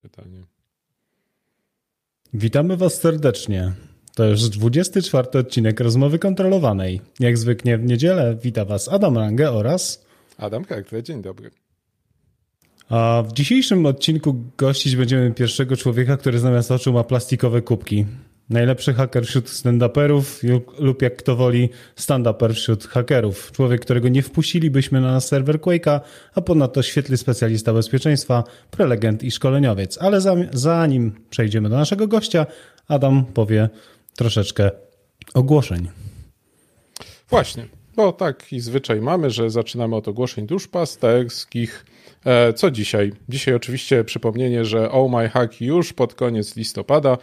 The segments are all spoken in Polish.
pytanie. Witamy Was serdecznie. To już 24 odcinek Rozmowy Kontrolowanej. Jak zwykle w niedzielę wita Was Adam Lange oraz Adam Karkle, dzień dobry. A w dzisiejszym odcinku gościć będziemy pierwszego człowieka, który zamiast oczu ma plastikowe kubki. Najlepszy haker wśród stand-uperów lub jak kto woli stand-uper wśród hakerów. Człowiek, którego nie wpuścilibyśmy na nasz serwer Quake'a, a ponadto świetny specjalista bezpieczeństwa, prelegent i szkoleniowiec. Ale zanim przejdziemy do naszego gościa, Adam powie troszeczkę ogłoszeń. Właśnie, bo taki zwyczaj mamy, że zaczynamy od ogłoszeń duszpasterskich. Co dzisiaj? Dzisiaj oczywiście przypomnienie, że Oh My Hack już pod koniec listopada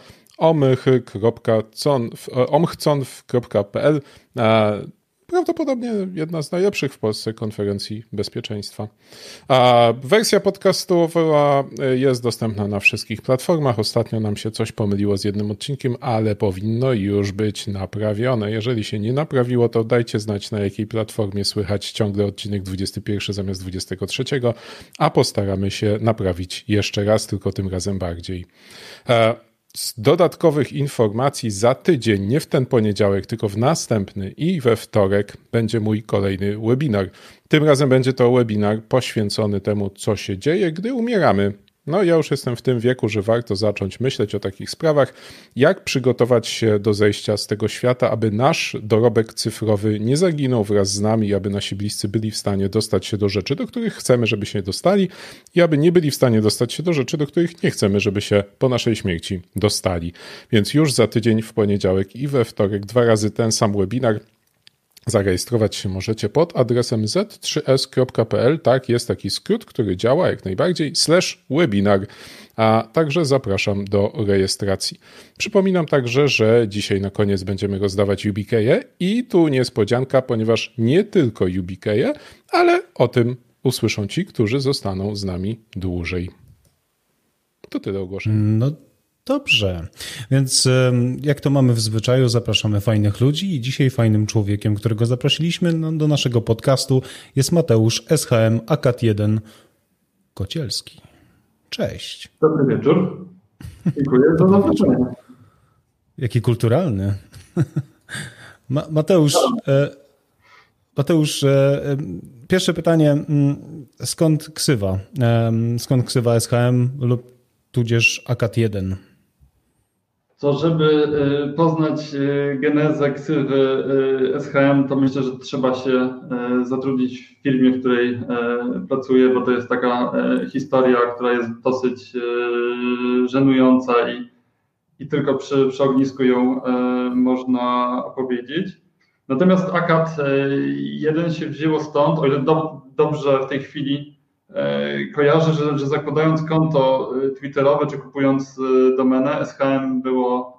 omchconf.pl, prawdopodobnie jedna z najlepszych w Polsce konferencji bezpieczeństwa. A wersja podcastowa jest dostępna na wszystkich platformach. Ostatnio nam się coś pomyliło z jednym odcinkiem, ale powinno już być naprawione. Jeżeli się nie naprawiło, to dajcie znać, na jakiej platformie słychać ciągle odcinek 21 zamiast 23, a postaramy się naprawić jeszcze raz, tylko tym razem bardziej. Z dodatkowych informacji za tydzień, nie w ten poniedziałek, tylko w następny i we wtorek będzie mój kolejny webinar. Tym razem będzie to webinar poświęcony temu, co się dzieje, gdy umieramy. No ja już jestem w tym wieku, że warto zacząć myśleć o takich sprawach, jak przygotować się do zejścia z tego świata, aby nasz dorobek cyfrowy nie zaginął wraz z nami, aby nasi bliscy byli w stanie dostać się do rzeczy, do których chcemy, żeby się dostali, i aby nie byli w stanie dostać się do rzeczy, do których nie chcemy, żeby się po naszej śmierci dostali. Więc już za tydzień w poniedziałek i we wtorek 2 razy ten sam webinar. Zarejestrować się możecie pod adresem z3s.pl. Tak, jest taki skrót, który działa jak najbardziej, /webinar, a także zapraszam do rejestracji. Przypominam także, że dzisiaj na koniec będziemy rozdawać YubiKeje i tu niespodzianka, ponieważ nie tylko YubiKeje, ale o tym usłyszą ci, którzy zostaną z nami dłużej. To tyle ogłoszeń. No dobrze, więc jak to mamy w zwyczaju, zapraszamy fajnych ludzi i dzisiaj fajnym człowiekiem, którego zaprosiliśmy do naszego podcastu, jest Mateusz SHM Akat1 Kocielski. Cześć. Dobry wieczór. Dziękuję za zaproszenie. Jaki kulturalny. Mateusz, pierwsze pytanie, skąd ksywa? Skąd ksywa SHM lub tudzież Akat1? To żeby poznać genezę ksywy SHM, to myślę, że trzeba się zatrudnić w firmie, w której pracuję, bo to jest taka historia, która jest dosyć żenująca i tylko przy ognisku ją można opowiedzieć. Natomiast Akat1 się wzięło stąd, o ile dobrze w tej chwili kojarzę, że zakładając konto twitterowe czy kupując domenę, SHM było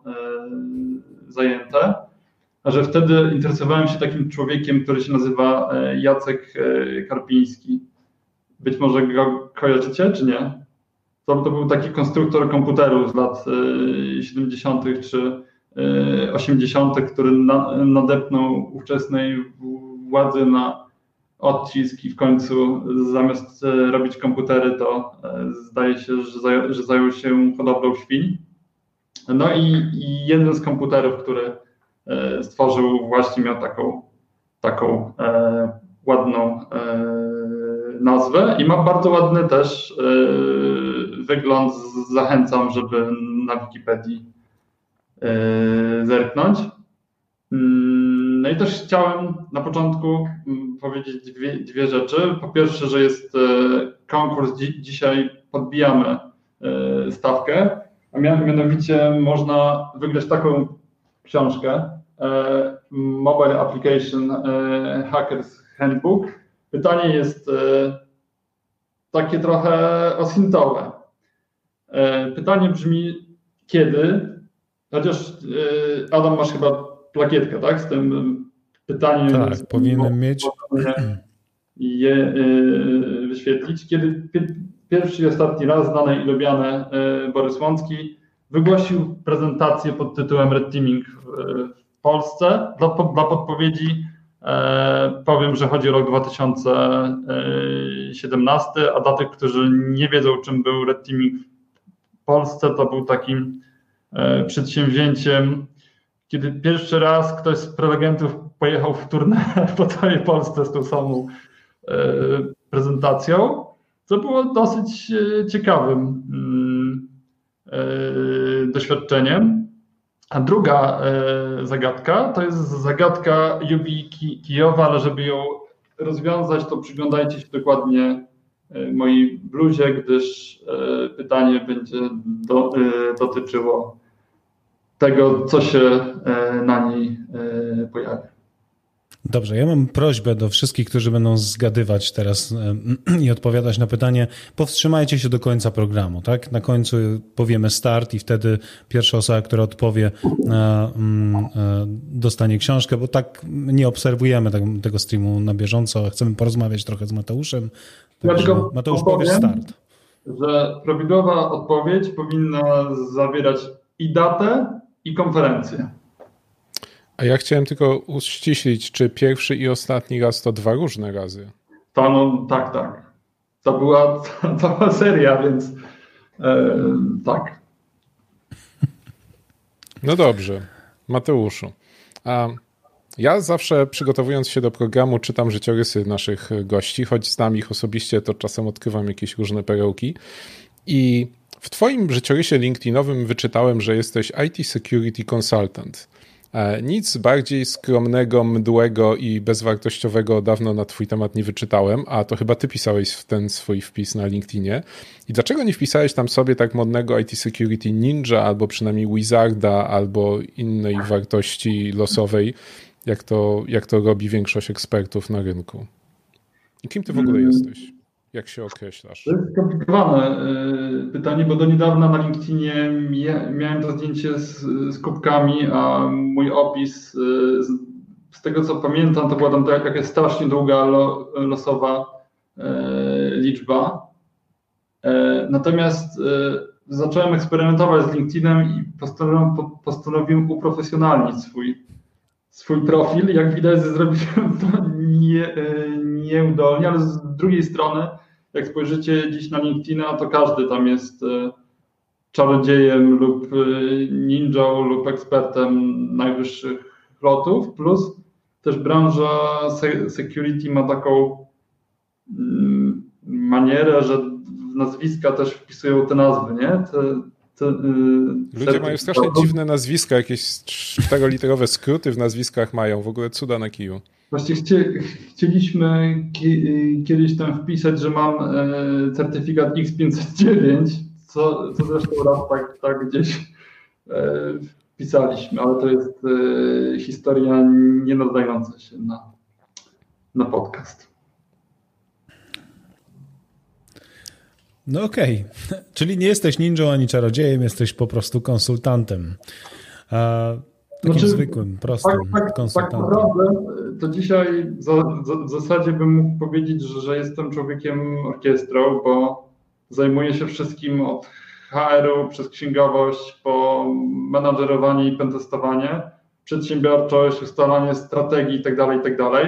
zajęte, a że wtedy interesowałem się takim człowiekiem, który się nazywa Jacek Karpiński. Być może go kojarzycie, czy nie? To był taki konstruktor komputerów z lat 70. czy 80., który nadepnął ówczesnej władzy na odcisk i w końcu zamiast robić komputery, to zdaje się, że zajął się hodowlą świń. No i jeden z komputerów, który stworzył, właśnie miał taką ładną nazwę i ma bardzo ładny też wygląd. Zachęcam, żeby na Wikipedii zerknąć. No i też chciałem na początku powiedzieć dwie rzeczy. Po pierwsze, że jest konkurs, dzisiaj podbijamy stawkę, a mianowicie można wygrać taką książkę Mobile Application Hackers Handbook. Pytanie jest takie trochę osintowe. Pytanie brzmi, kiedy, chociaż Adam, masz chyba plakietkę, tak? Z tym pytaniem. Tak, powinienem mieć. I je wyświetlić. Kiedy pierwszy i ostatni raz znany i lubiany Borys Łącki wygłosił prezentację pod tytułem Red Teaming w Polsce. Dla podpowiedzi powiem, że chodzi o rok 2017, a dla tych, którzy nie wiedzą, czym był Red Teaming Polsce to był takim przedsięwzięciem, kiedy pierwszy raz ktoś z prelegentów pojechał w tournée po całej Polsce z tą samą prezentacją, co było dosyć ciekawym doświadczeniem. A druga zagadka to jest zagadka Jubii Kijowa, ale żeby ją rozwiązać, to przyglądajcie się dokładnie mojej bluzie, gdyż pytanie będzie dotyczyło tego, co się na niej pojawia. Dobrze, ja mam prośbę do wszystkich, którzy będą zgadywać teraz i odpowiadać na pytanie. Powstrzymajcie się do końca programu, tak? Na końcu powiemy start i wtedy pierwsza osoba, która odpowie, dostanie książkę, bo tak nie obserwujemy tego streamu na bieżąco. Chcemy porozmawiać trochę z Mateuszem. Mateusz, powiesz start. Że prawidłowa odpowiedź powinna zawierać i datę, i konferencję. A ja chciałem tylko uściślić, czy pierwszy i ostatni raz to 2 różne razy. Tak. To była cała seria, więc tak. No dobrze. Mateuszu. Ja zawsze przygotowując się do programu czytam życiorysy naszych gości, choć znam ich osobiście, to czasem odkrywam jakieś różne perełki. I w twoim życiorysie LinkedInowym wyczytałem, że jesteś IT Security Consultant. Nic bardziej skromnego, mdłego i bezwartościowego dawno na twój temat nie wyczytałem, a to chyba ty pisałeś w ten swój wpis na LinkedInie. I dlaczego nie wpisałeś tam sobie tak modnego IT Security Ninja, albo przynajmniej Wizarda, albo innej wartości losowej, jak to robi większość ekspertów na rynku? I kim ty w ogóle jesteś? Jak się określasz? To jest skomplikowane pytanie, bo do niedawna na LinkedInie miałem to zdjęcie z kubkami, a mój opis, z tego co pamiętam, to była tam jakaś strasznie długa losowa liczba. Natomiast zacząłem eksperymentować z LinkedInem i postanowiłem uprofesjonalnić swój profil. Jak widać, zrobiłem to nieudolnie, ale z drugiej strony, jak spojrzycie dziś na LinkedIna, to każdy tam jest czarodziejem lub ninją lub ekspertem najwyższych lotów, plus też branża security ma taką manierę, że w nazwiska też wpisują te nazwy, nie? Ludzie mają strasznie dziwne nazwiska, jakieś 4-literowe skróty w nazwiskach mają, w ogóle cuda na kiju. Właśnie chcieliśmy kiedyś tam wpisać, że mam certyfikat X509, co zresztą raz tak gdzieś wpisaliśmy, ale to jest historia nie nadająca się na podcast. No okej. Czyli nie jesteś ninją ani czarodziejem, jesteś po prostu konsultantem. Takim zwykłym, prostym konsultantem. Tak naprawdę to dzisiaj w zasadzie bym mógł powiedzieć, że jestem człowiekiem orkiestrą, bo zajmuję się wszystkim od HR-u przez księgowość po menadżerowanie i pentestowanie, przedsiębiorczość, ustalanie strategii itd.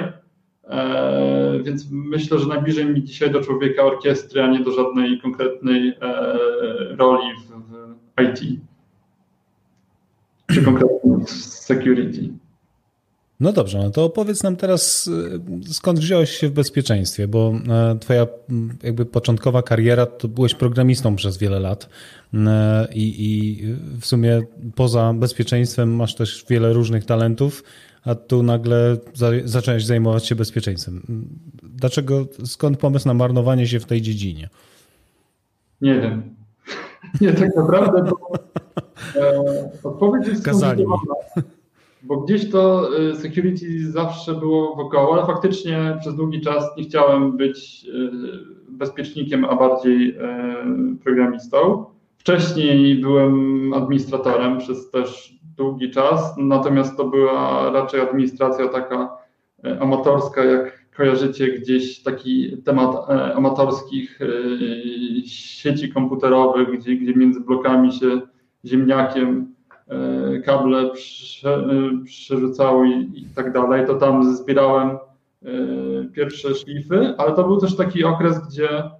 Więc myślę, że najbliżej mi dzisiaj do człowieka orkiestry, a nie do żadnej konkretnej roli w IT. Czy konkretnie w security. No dobrze, no to opowiedz nam teraz, skąd wziąłeś się w bezpieczeństwie, bo twoja jakby początkowa kariera, to byłeś programistą przez wiele lat i w sumie poza bezpieczeństwem masz też wiele różnych talentów, a tu nagle zacząłeś zajmować się bezpieczeństwem. Skąd pomysł na marnowanie się w tej dziedzinie? Nie wiem. Nie, tak naprawdę to odpowiedź jest skomplikowana, bo gdzieś to security zawsze było wokoło, ale faktycznie przez długi czas nie chciałem być bezpiecznikiem, a bardziej programistą. Wcześniej byłem administratorem przez też długi czas, natomiast to była raczej administracja taka amatorska, jak kojarzycie gdzieś taki temat amatorskich sieci komputerowych, gdzie między blokami się ziemniakiem kable przerzucały i tak dalej, to tam zbierałem pierwsze szlify, ale to był też taki okres, gdzie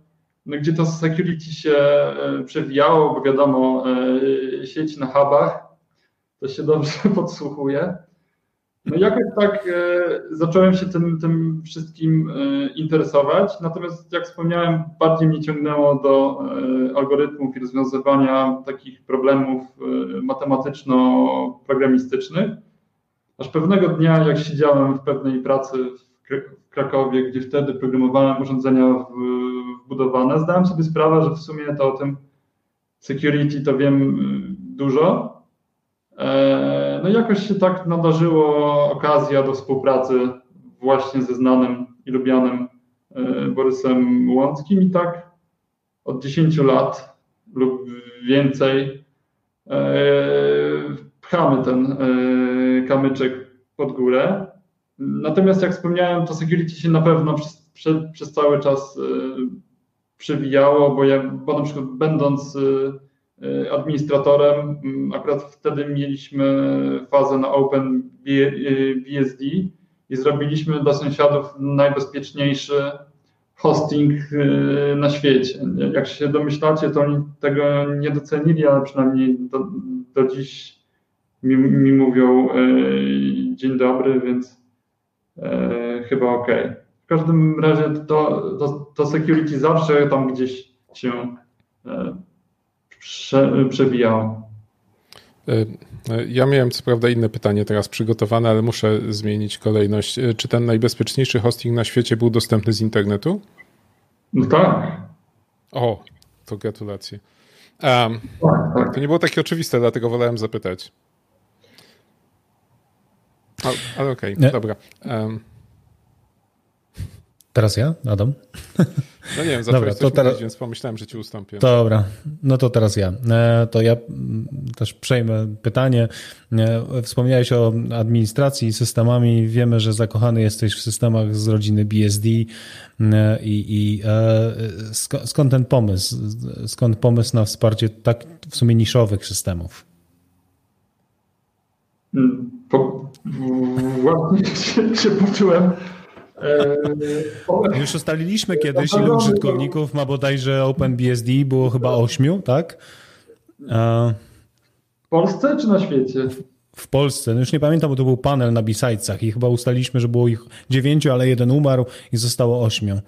no, gdzie to security się przewijało, bo wiadomo, sieć na hubach, to się dobrze podsłuchuje. No jakoś tak zacząłem się tym wszystkim interesować, natomiast jak wspomniałem, bardziej mnie ciągnęło do algorytmów i rozwiązywania takich problemów matematyczno-programistycznych. Aż pewnego dnia, jak siedziałem w pewnej pracy w Krakowie, gdzie wtedy programowałem urządzenia wbudowane, zdałem sobie sprawę, że w sumie to o tym security to wiem dużo. No i jakoś się tak nadarzyło okazja do współpracy właśnie ze znanym i lubianym Borysem Łąckim i tak od 10 lat lub więcej pchamy ten kamyczek pod górę. Natomiast jak wspomniałem, to security się na pewno przez cały czas przewijało, bo na przykład będąc administratorem, akurat wtedy mieliśmy fazę na OpenBSD i zrobiliśmy dla sąsiadów najbezpieczniejszy hosting na świecie. Jak się domyślacie, to oni tego nie docenili, ale przynajmniej do dziś mi mówią dzień dobry, więc chyba okej. W każdym razie to security zawsze tam gdzieś się przebijało. Ja miałem co prawda inne pytanie teraz przygotowane, ale muszę zmienić kolejność. Czy ten najbezpieczniejszy hosting na świecie był dostępny z internetu? No tak. O, to gratulacje. Tak. To nie było takie oczywiste, dlatego wolałem zapytać. Ale okej, dobra. Teraz ja, Adam? No nie wiem, zacząłeś coś mówić, więc pomyślałem, że ci ustąpię. Dobra, no to teraz ja. To ja też przejmę pytanie. Wspomniałeś o administracji systemami. Wiemy, że zakochany jesteś w systemach z rodziny BSD i skąd ten pomysł? Skąd pomysł na wsparcie tak w sumie niszowych systemów? Właśnie się poczułem. Już ustaliliśmy kiedyś, ilu użytkowników ma bodajże OpenBSD, było chyba 8, tak? W Polsce czy na świecie? W Polsce. No już nie pamiętam, bo to był panel na B-Sidesach i chyba ustaliliśmy, że było ich 9, ale jeden umarł i zostało 8.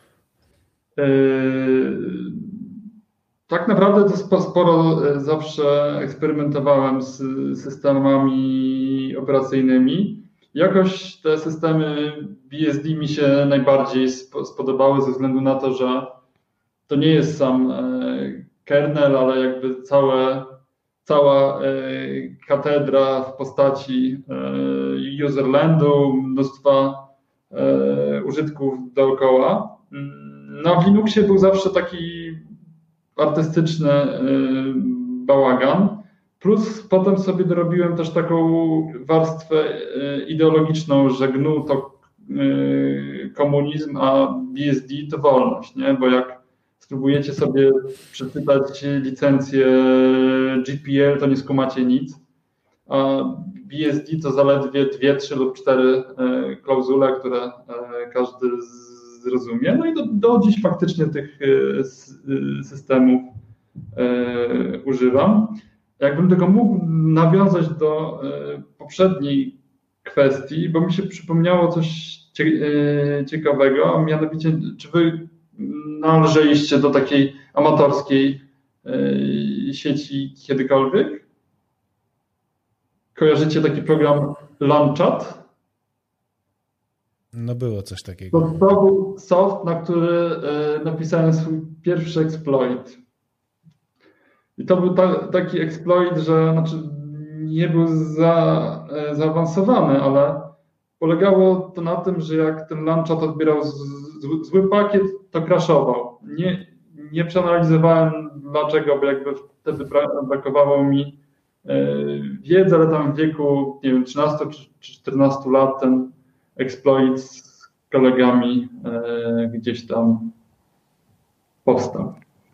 Tak naprawdę to sporo zawsze eksperymentowałem z systemami operacyjnymi. Jakoś te systemy BSD mi się najbardziej spodobały ze względu na to, że to nie jest sam kernel, ale jakby cała katedra w postaci userlandu, mnóstwa użytków dookoła. No w Linuxie był zawsze taki artystyczny bałagan. Plus potem sobie dorobiłem też taką warstwę ideologiczną, że GNU to komunizm, a BSD to wolność, nie? Bo jak spróbujecie sobie przeczytać licencję GPL, to nie skumacie nic, a BSD to zaledwie 2, 3 lub 4 klauzule, które każdy zrozumie. No i do dziś faktycznie tych systemów używam. Jakbym tego mógł nawiązać do poprzedniej kwestii, bo mi się przypomniało coś ciekawego, a mianowicie, czy wy należeliście do takiej amatorskiej sieci kiedykolwiek? Kojarzycie taki program LANchat? No było coś takiego. To był soft, na który napisałem swój pierwszy exploit. I to był taki exploit, że znaczy nie był zaawansowany, ale polegało to na tym, że jak ten LANchat odbierał zły pakiet, to crashował. Nie przeanalizowałem dlaczego, bo jakby wtedy brakowało mi wiedzy, ale tam w wieku, nie wiem, 13 czy 14 lat ten exploit z kolegami gdzieś tam powstał.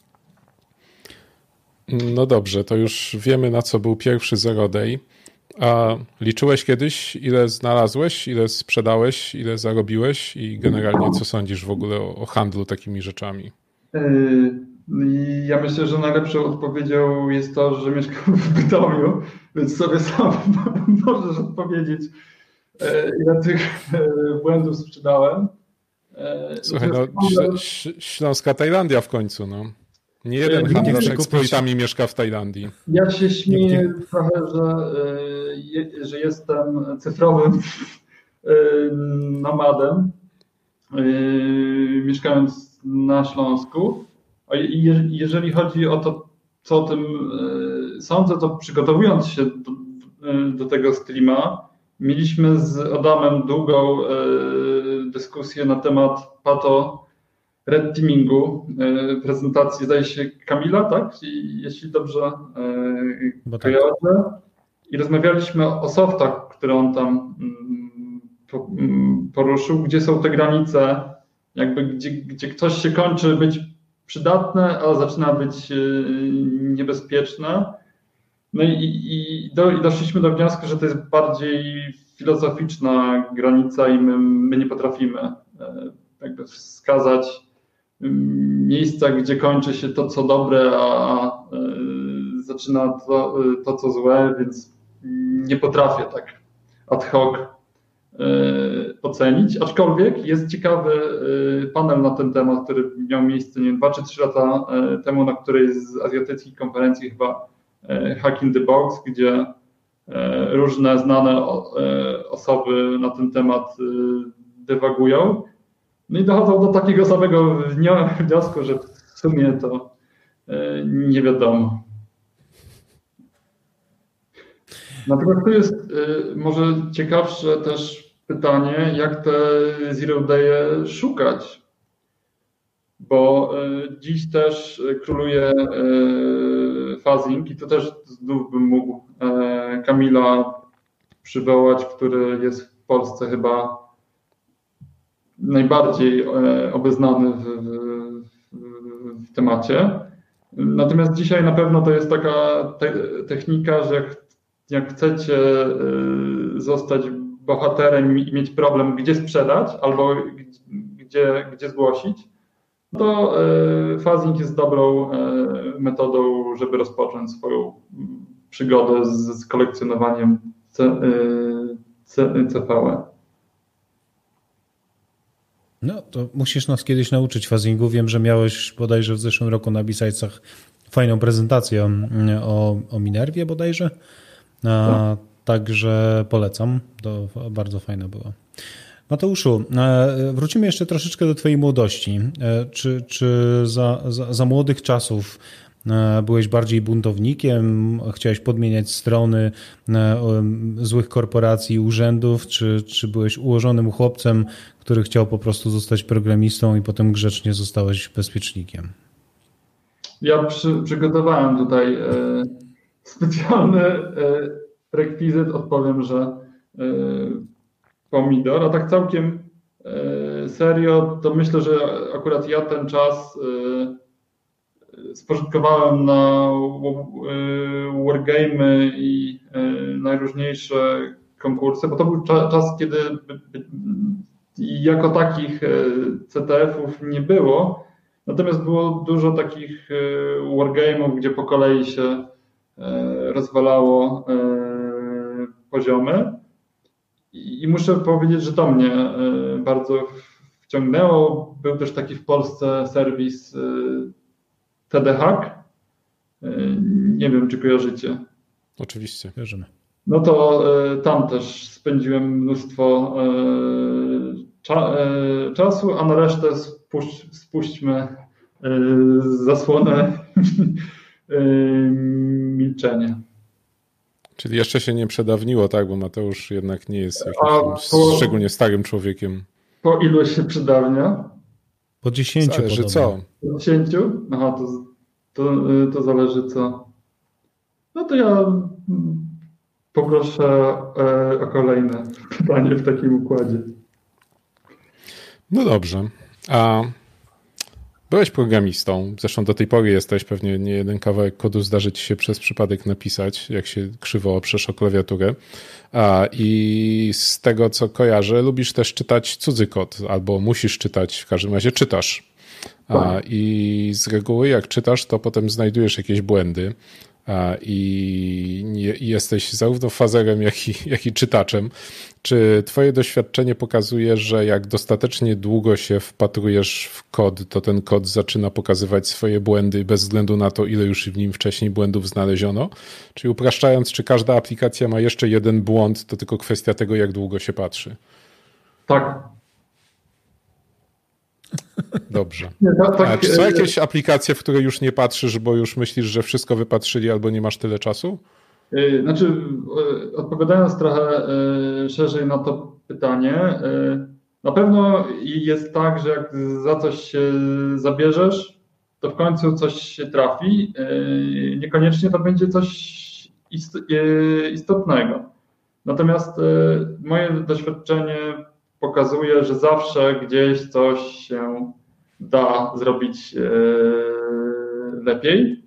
No dobrze, to już wiemy, na co był pierwszy Zero Day. A liczyłeś kiedyś, ile znalazłeś, ile sprzedałeś, ile zarobiłeś i generalnie co sądzisz w ogóle o handlu takimi rzeczami? Ja myślę, że najlepszą odpowiedzią jest to, że mieszkam w Bytomiu, więc sobie sam możesz odpowiedzieć, ile tych błędów sprzedałem. Słuchaj, Śląska Tajlandia w końcu, no. Nie jeden handlarz eksploitami mieszka w Tajlandii. Ja się śmieję trochę, że jestem cyfrowym nomadem, mieszkając na Śląsku. Jeżeli chodzi o to, co o tym sądzę, to przygotowując się do tego streama, mieliśmy z Adamem długą dyskusję na temat red teamingu, prezentacji, zdaje się, Kamila, tak? Jeśli dobrze kojarzę. I rozmawialiśmy o softach, które on tam poruszył, gdzie są te granice, jakby gdzie ktoś się kończy być przydatne, a zaczyna być niebezpieczne. No i doszliśmy do wniosku, że to jest bardziej filozoficzna granica i my nie potrafimy jakby wskazać miejsca, gdzie kończy się to, co dobre, a zaczyna to, co złe, więc nie potrafię tak ad hoc ocenić. Aczkolwiek jest ciekawy panel na ten temat, który miał miejsce 2 czy 3 lata temu na którejś z azjatyckich konferencji, chyba Hack in the Box, gdzie różne znane osoby na ten temat dywagują. No i dochodzą do takiego samego wniosku, że w sumie to nie wiadomo. Natomiast tu jest może ciekawsze też pytanie, jak te Zero Day'e szukać, bo dziś też króluje fuzzing i to też znów bym mógł Kamila przywołać, który jest w Polsce chyba najbardziej obeznany w temacie. Natomiast dzisiaj na pewno to jest taka technika, że jak chcecie zostać bohaterem i mieć problem, gdzie sprzedać albo gdzie zgłosić, to fuzzing jest dobrą metodą, żeby rozpocząć swoją przygodę z kolekcjonowaniem CVE. No to musisz nas kiedyś nauczyć fuzzingu. Wiem, że miałeś bodajże w zeszłym roku na B-Sidesach fajną prezentację o Minerwie bodajże. Także polecam. To bardzo fajne było. Mateuszu, wrócimy jeszcze troszeczkę do twojej młodości. Czy za młodych czasów byłeś bardziej buntownikiem, chciałeś podmieniać strony złych korporacji i urzędów, czy byłeś ułożonym chłopcem, który chciał po prostu zostać programistą i potem grzecznie zostałeś bezpiecznikiem? Ja przygotowałem tutaj specjalny rekwizyt, odpowiem, że pomidor, a tak całkiem serio, to myślę, że akurat ja ten czas spożytkowałem na wargamy i najróżniejsze konkursy, bo to był czas, kiedy jako takich CTF-ów nie było, natomiast było dużo takich wargame'ów, gdzie po kolei się rozwalało poziomy i muszę powiedzieć, że to mnie bardzo wciągnęło. Był też taki w Polsce serwis TD Hack. Nie wiem, czy kojarzycie. Oczywiście, kojarzymy. No to tam też spędziłem mnóstwo czasu, a na resztę spuśćmy zasłonę milczenia. Czyli jeszcze się nie przedawniło, tak? Bo Mateusz jednak nie jest jakimś szczególnie starym człowiekiem. Po ilu się przedawnia? Po 10 zależy co? Po 10? Aha, to zależy co. No to ja poproszę o kolejne pytanie w takim układzie. No dobrze. A byłeś programistą, zresztą do tej pory jesteś, pewnie nie jeden kawałek kodu zdarzy ci się przez przypadek napisać, jak się krzywo oprzesz o klawiaturę. I z tego, co kojarzę, lubisz też czytać cudzy kod, albo musisz czytać, w każdym razie czytasz. I z reguły jak czytasz, to potem znajdujesz jakieś błędy i jesteś zarówno fazerem, jak i czytaczem. Czy twoje doświadczenie pokazuje, że jak dostatecznie długo się wpatrujesz w kod, to ten kod zaczyna pokazywać swoje błędy bez względu na to, ile już w nim wcześniej błędów znaleziono? Czyli upraszczając, czy każda aplikacja ma jeszcze jeden błąd, to tylko kwestia tego, jak długo się patrzy? Tak. Dobrze. Nie, czy są jakieś aplikacje, w które już nie patrzysz, bo już myślisz, że wszystko wypatrzyli albo nie masz tyle czasu? Znaczy, odpowiadając trochę szerzej na to pytanie, na pewno jest tak, że jak za coś się zabierzesz, to w końcu coś się trafi. Niekoniecznie to będzie coś istotnego. Natomiast moje doświadczenie pokazuje, że zawsze gdzieś coś się da zrobić lepiej.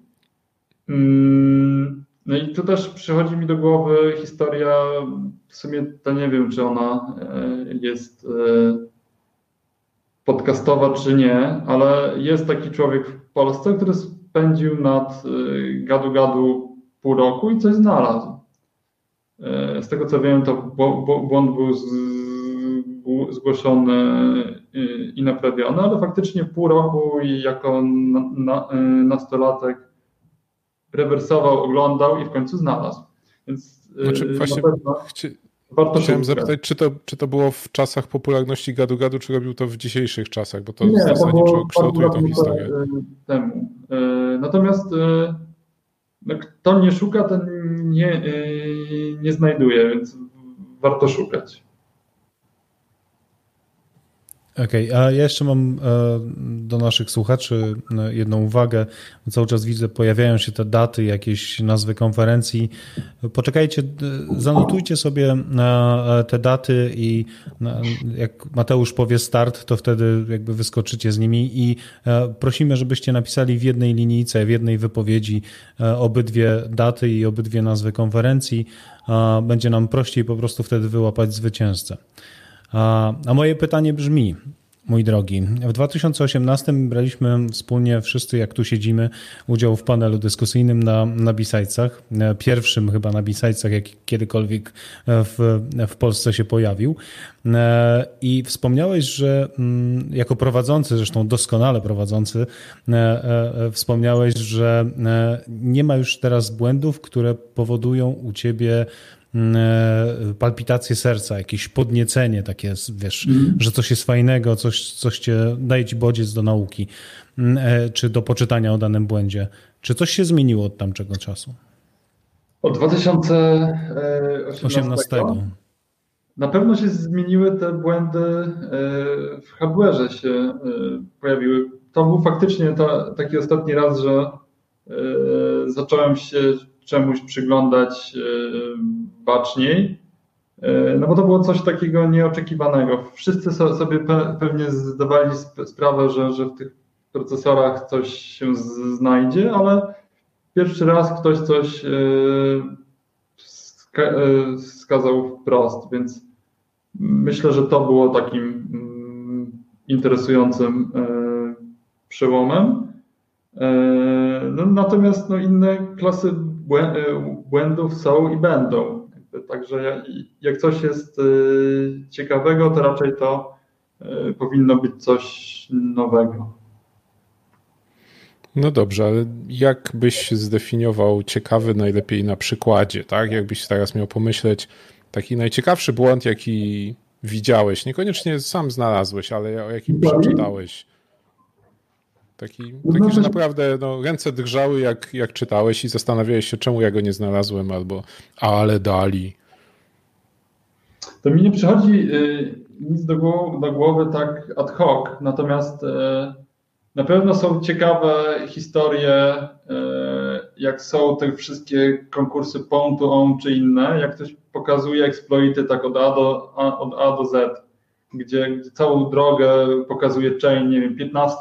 No i tu też przychodzi mi do głowy historia, w sumie to nie wiem, czy ona jest podcastowa, czy nie, ale jest taki człowiek w Polsce, który spędził nad gadu-gadu pół roku i coś znalazł. Z tego co wiem, to błąd był zgłoszony i naprawiony, ale faktycznie pół roku i jako nastolatek rewersował, oglądał i w końcu znalazł. Więc właśnie warto chciałem zapytać, czy to było w czasach popularności gadu-gadu, czy robił to w dzisiejszych czasach, bo to nie, zasadniczo kształtuje tą historię. Temu. Natomiast kto nie szuka, ten nie znajduje, więc warto szukać. Okej, a ja jeszcze mam do naszych słuchaczy jedną uwagę. Cały czas widzę, pojawiają się te daty, jakieś nazwy konferencji. Poczekajcie, zanotujcie sobie te daty i jak Mateusz powie start, to wtedy jakby wyskoczycie z nimi i prosimy, żebyście napisali w jednej linijce, w jednej wypowiedzi obydwie daty i obydwie nazwy konferencji. Będzie nam prościej po prostu wtedy wyłapać zwycięzcę. A moje pytanie brzmi, mój drogi, w 2018 braliśmy wspólnie, wszyscy jak tu siedzimy, udział w panelu dyskusyjnym na B-Sidesach, pierwszym chyba na B-Sidesach, jaki kiedykolwiek w Polsce się pojawił. I wspomniałeś, że jako prowadzący, zresztą doskonale prowadzący, wspomniałeś, że nie ma już teraz błędów, które powodują u ciebie palpitacje serca, jakieś podniecenie takie, wiesz, że coś jest fajnego, coś daje ci bodziec do nauki, czy do poczytania o danym błędzie. Czy coś się zmieniło od tamtego czasu? Od 2018 na pewno się zmieniły te błędy w hardware'ze się pojawiły. To był faktycznie taki ostatni raz, że zacząłem się czemuś przyglądać baczniej, no bo to było coś takiego nieoczekiwanego. Wszyscy sobie pewnie zdawali sprawę, że w tych procesorach coś się znajdzie, ale pierwszy raz ktoś coś wskazał wprost, więc myślę, że to było takim interesującym przełomem. No, natomiast inne klasy błędów są i będą. Także jak coś jest ciekawego, to raczej to powinno być coś nowego. No dobrze, ale jak byś zdefiniował ciekawy najlepiej na przykładzie, tak? Jakbyś teraz miał pomyśleć, taki najciekawszy błąd, jaki widziałeś, niekoniecznie sam znalazłeś, ale o jakim przeczytałeś. Taki, że naprawdę ręce drżały, jak czytałeś i zastanawiałeś się, czemu ja go nie znalazłem, albo ale dali. To mi nie przychodzi nic do głowy tak ad hoc, natomiast na pewno są ciekawe historie, jak są te wszystkie konkursy Pwn to Own czy inne, jak ktoś pokazuje exploity tak od A do Z, gdzie całą drogę pokazuje chain, nie wiem, 15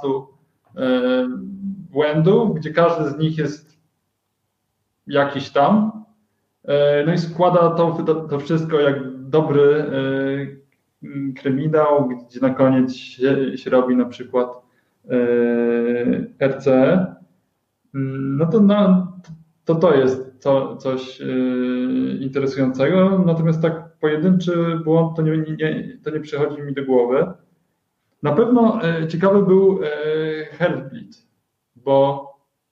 błędów, gdzie każdy z nich jest jakiś tam. No i składa to wszystko jak dobry kryminał, gdzie na koniec się robi na przykład RCE, no to jest coś interesującego, natomiast tak pojedynczy błąd to nie przychodzi mi do głowy. Na pewno ciekawy był Heartbleed, bo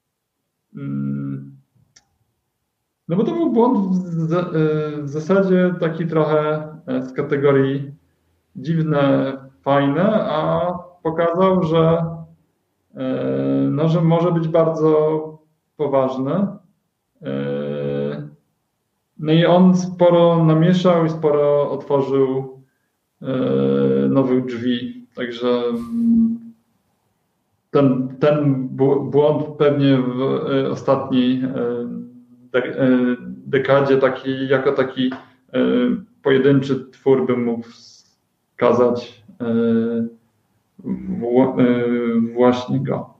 no bo to był błąd w zasadzie taki trochę z kategorii dziwne, fajne, a pokazał, że może być bardzo poważny. No i on sporo namieszał i sporo otworzył nowych drzwi. Także ten błąd pewnie w ostatniej dekadzie jako taki pojedynczy twór bym mógł wskazać właśnie go.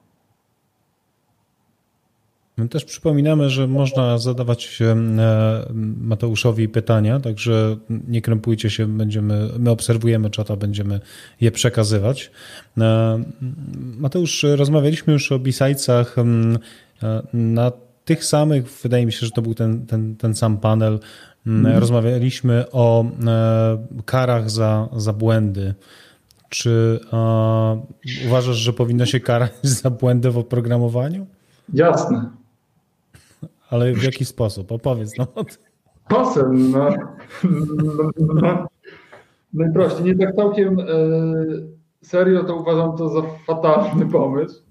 My też przypominamy, że można zadawać Mateuszowi pytania, także nie krępujcie się, my obserwujemy czata, będziemy je przekazywać. Mateusz, rozmawialiśmy już o B-Sidesach na tych samych, wydaje mi się, że to był ten sam panel. Rozmawialiśmy o karach za błędy. Czy uważasz, że powinno się karać za błędy w oprogramowaniu? Jasne. Ale w jaki sposób? Opowiedz nam o tym. Czasem, najprościej. Nie tak całkiem serio to uważam to za fatalny pomysł.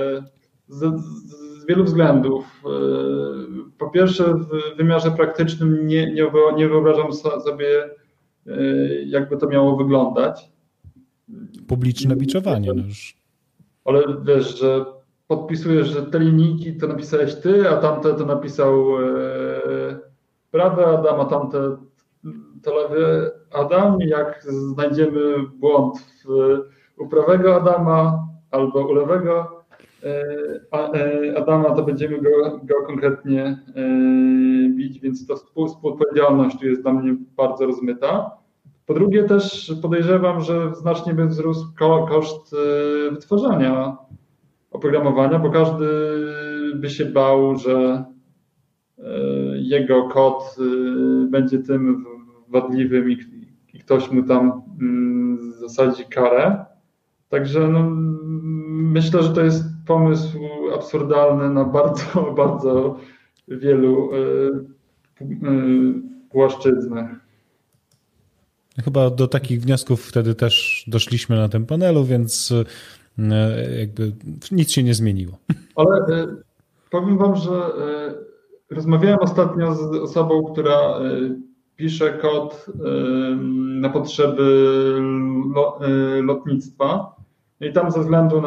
Z wielu względów. Po pierwsze, w wymiarze praktycznym nie wyobrażam sobie, jakby to miało wyglądać. Publiczne biczowanie. No już. Ale wiesz, że podpisujesz, że te linijki to napisałeś ty, a tamte to napisał prawy Adam, a tamte to lewy Adam. Jak znajdziemy błąd u prawego Adama albo u lewego Adama, to będziemy go konkretnie bić, więc ta współodpowiedzialność tu jest dla mnie bardzo rozmyta. Po drugie też podejrzewam, że znacznie by wzrósł koszt wytwarzania oprogramowania, bo każdy by się bał, że jego kod będzie tym wadliwym i ktoś mu tam zasadzi karę. Także myślę, że to jest pomysł absurdalny na bardzo, bardzo wielu płaszczyznach. Chyba do takich wniosków wtedy też doszliśmy na tym panelu, więc jakby nic się nie zmieniło. Ale powiem wam, że rozmawiałem ostatnio z osobą, która pisze kod na potrzeby lotnictwa i tam ze względu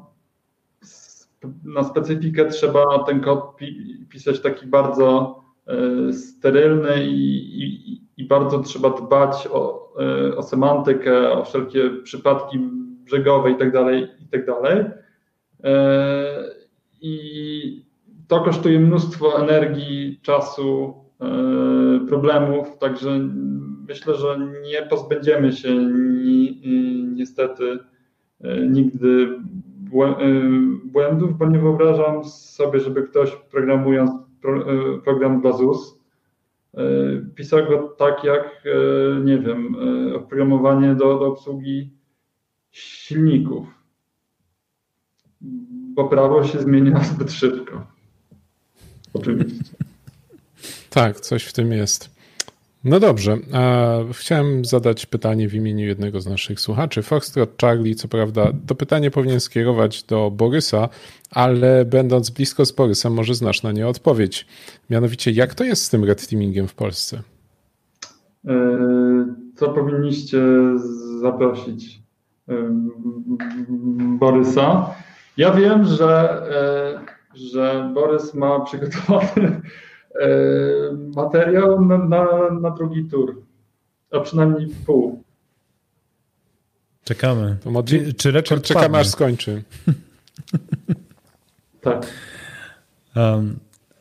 na specyfikę trzeba ten kod pisać taki bardzo sterylny i bardzo trzeba dbać o semantykę, o wszelkie przypadki brzegowe itd. I to kosztuje mnóstwo energii, czasu, problemów, także myślę, że nie pozbędziemy się niestety nigdy błędów, bo nie wyobrażam sobie, żeby ktoś programując program dla ZUS pisał go tak jak, nie wiem, oprogramowanie do obsługi silników, bo prawo się zmienia zbyt szybko. Oczywiście. Tak, coś w tym jest. No dobrze, chciałem zadać pytanie w imieniu jednego z naszych słuchaczy. Foxtrot Charlie, co prawda, to pytanie powinien skierować do Borysa, ale będąc blisko z Borysem, może znasz na nie odpowiedź. Mianowicie, jak to jest z tym red teamingiem w Polsce? Co powinniście zaprosić Borysa? Ja wiem, że Borys ma przygotowany materiał na drugi tur, a przynajmniej pół. Czekamy. Czy rekord czekamy, padnie? aż skończy. Tak.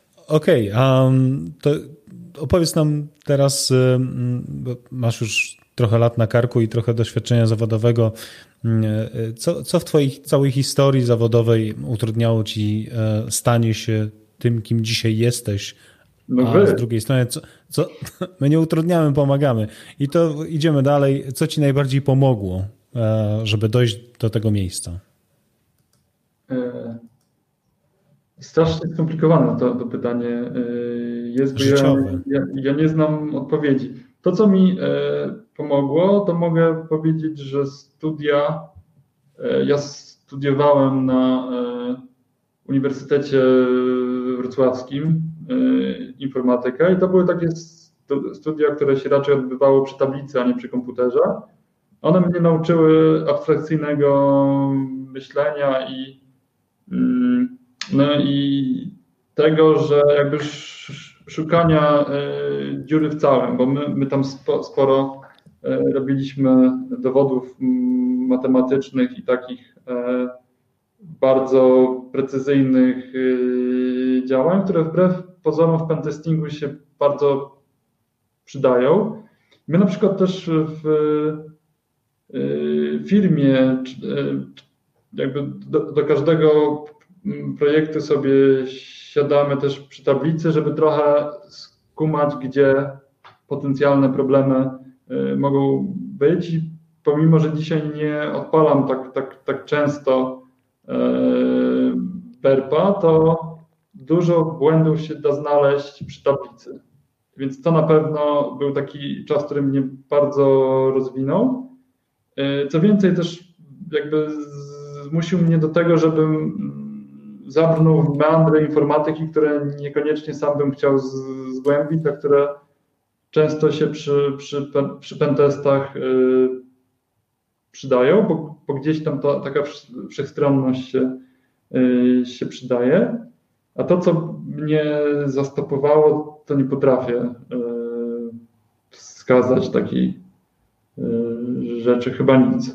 Okej, to opowiedz nam teraz, bo masz już trochę lat na karku i trochę doświadczenia zawodowego. Co w twojej całej historii zawodowej utrudniało ci stanie się tym, kim dzisiaj jesteś? A z drugiej strony, co my nie utrudniamy, pomagamy. I to idziemy dalej. Co ci najbardziej pomogło, żeby dojść do tego miejsca? Strasznie skomplikowane to pytanie jest, bo ja nie znam odpowiedzi. To, co mi pomogło, to mogę powiedzieć, że ja studiowałem na Uniwersytecie Wrocławskim informatykę i to były takie studia, które się raczej odbywało przy tablicy, a nie przy komputerze. One mnie nauczyły abstrakcyjnego myślenia i tego, że jakby szukania dziury w całym, bo my tam sporo robiliśmy dowodów matematycznych i takich bardzo precyzyjnych działań, które wbrew pozorom w pentestingu się bardzo przydają. My na przykład też w firmie jakby do każdego projektu sobie siadamy też przy tablicy, żeby trochę skumać, gdzie potencjalne problemy mogą być. I pomimo, że dzisiaj nie odpalam tak często PERPA, to dużo błędów się da znaleźć przy tablicy. Więc to na pewno był taki czas, który mnie bardzo rozwinął. Co więcej, też jakby zmusił mnie do tego, żebym zabrnął w meandry informatyki, które niekoniecznie sam bym chciał zgłębić, a które często się przy pentestach przydają, bo gdzieś tam taka wszechstronność się przydaje. A to, co mnie zastopowało, to nie potrafię wskazać takiej rzeczy, chyba nic.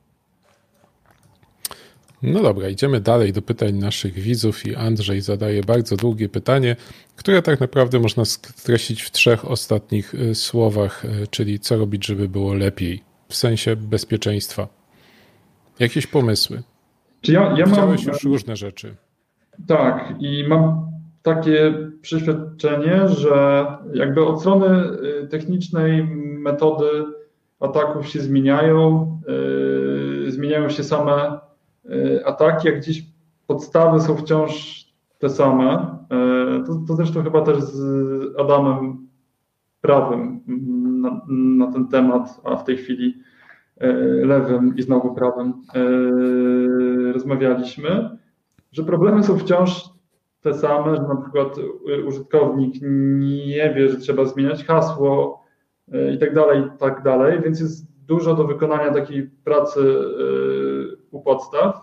No dobra, idziemy dalej do pytań naszych widzów i Andrzej zadaje bardzo długie pytanie, które tak naprawdę można streścić w 3 ostatnich słowach, czyli co robić, żeby było lepiej, w sensie bezpieczeństwa. Jakieś pomysły? Czy ja Widziałeś już różne rzeczy. Tak, i mam takie przeświadczenie, że jakby od strony technicznej metody ataków się zmieniają się same ataki, jak gdzieś podstawy są wciąż te same. To zresztą chyba też z Adamem Prawym na ten temat, a w tej chwili Lewym i znowu Prawym rozmawialiśmy, że problemy są wciąż te same, że na przykład użytkownik nie wie, że trzeba zmieniać hasło i tak dalej, więc jest dużo do wykonania takiej pracy u podstaw.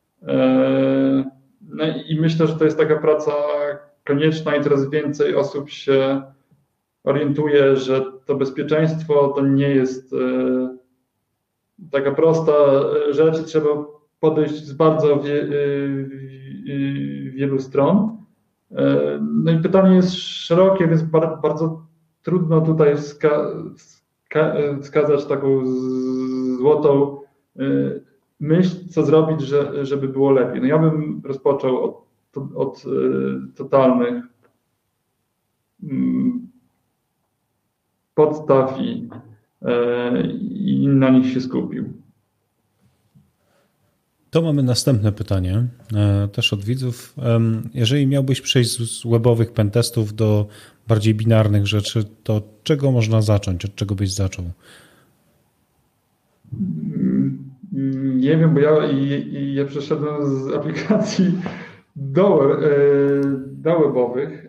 No i myślę, że to jest taka praca konieczna i coraz więcej osób się orientuje, że to bezpieczeństwo to nie jest taka prosta rzecz, trzeba podejść z bardzo wielu stron. No i pytanie jest szerokie, więc bardzo trudno tutaj wskazać taką złotą myśl, co zrobić, żeby było lepiej. No ja bym rozpoczął od totalnych podstaw i na nich się skupił. To mamy następne pytanie, też od widzów. Jeżeli miałbyś przejść z webowych pentestów do bardziej binarnych rzeczy, to czego można zacząć? Od czego byś zaczął? Nie wiem, bo ja przeszedłem z aplikacji do webowych.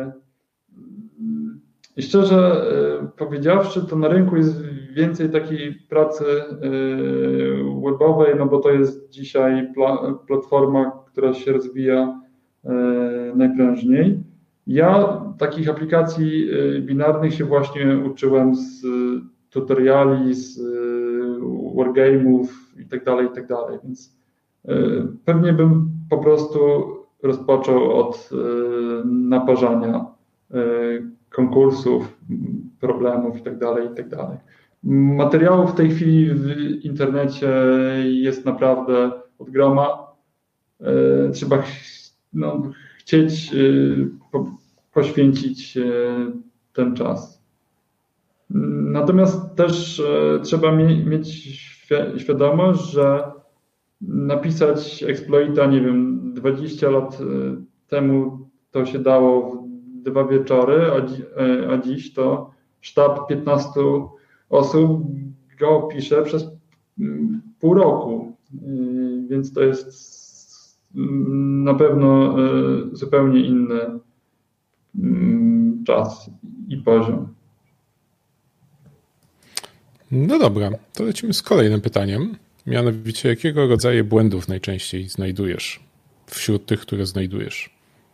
I szczerze powiedziawszy, to na rynku jest więcej takiej pracy webowej, no bo to jest dzisiaj platforma, która się rozwija najprężniej. Ja takich aplikacji binarnych się właśnie uczyłem z tutoriali, z wargame'ów i tak dalej, więc pewnie bym po prostu rozpoczął od naparzania konkursów, problemów i tak dalej. Materiałów w tej chwili w internecie jest naprawdę od groma. Trzeba chcieć poświęcić ten czas. Natomiast też trzeba mieć świadomość, że napisać exploita, nie wiem, 20 lat temu to się dało w 2 wieczory, a dziś to sztab 15 osób go pisze przez pół roku. Więc to jest na pewno zupełnie inny czas i poziom. No dobra, to lecimy z kolejnym pytaniem. Mianowicie, jakiego rodzaju błędów najczęściej znajdujesz wśród tych, które znajdujesz?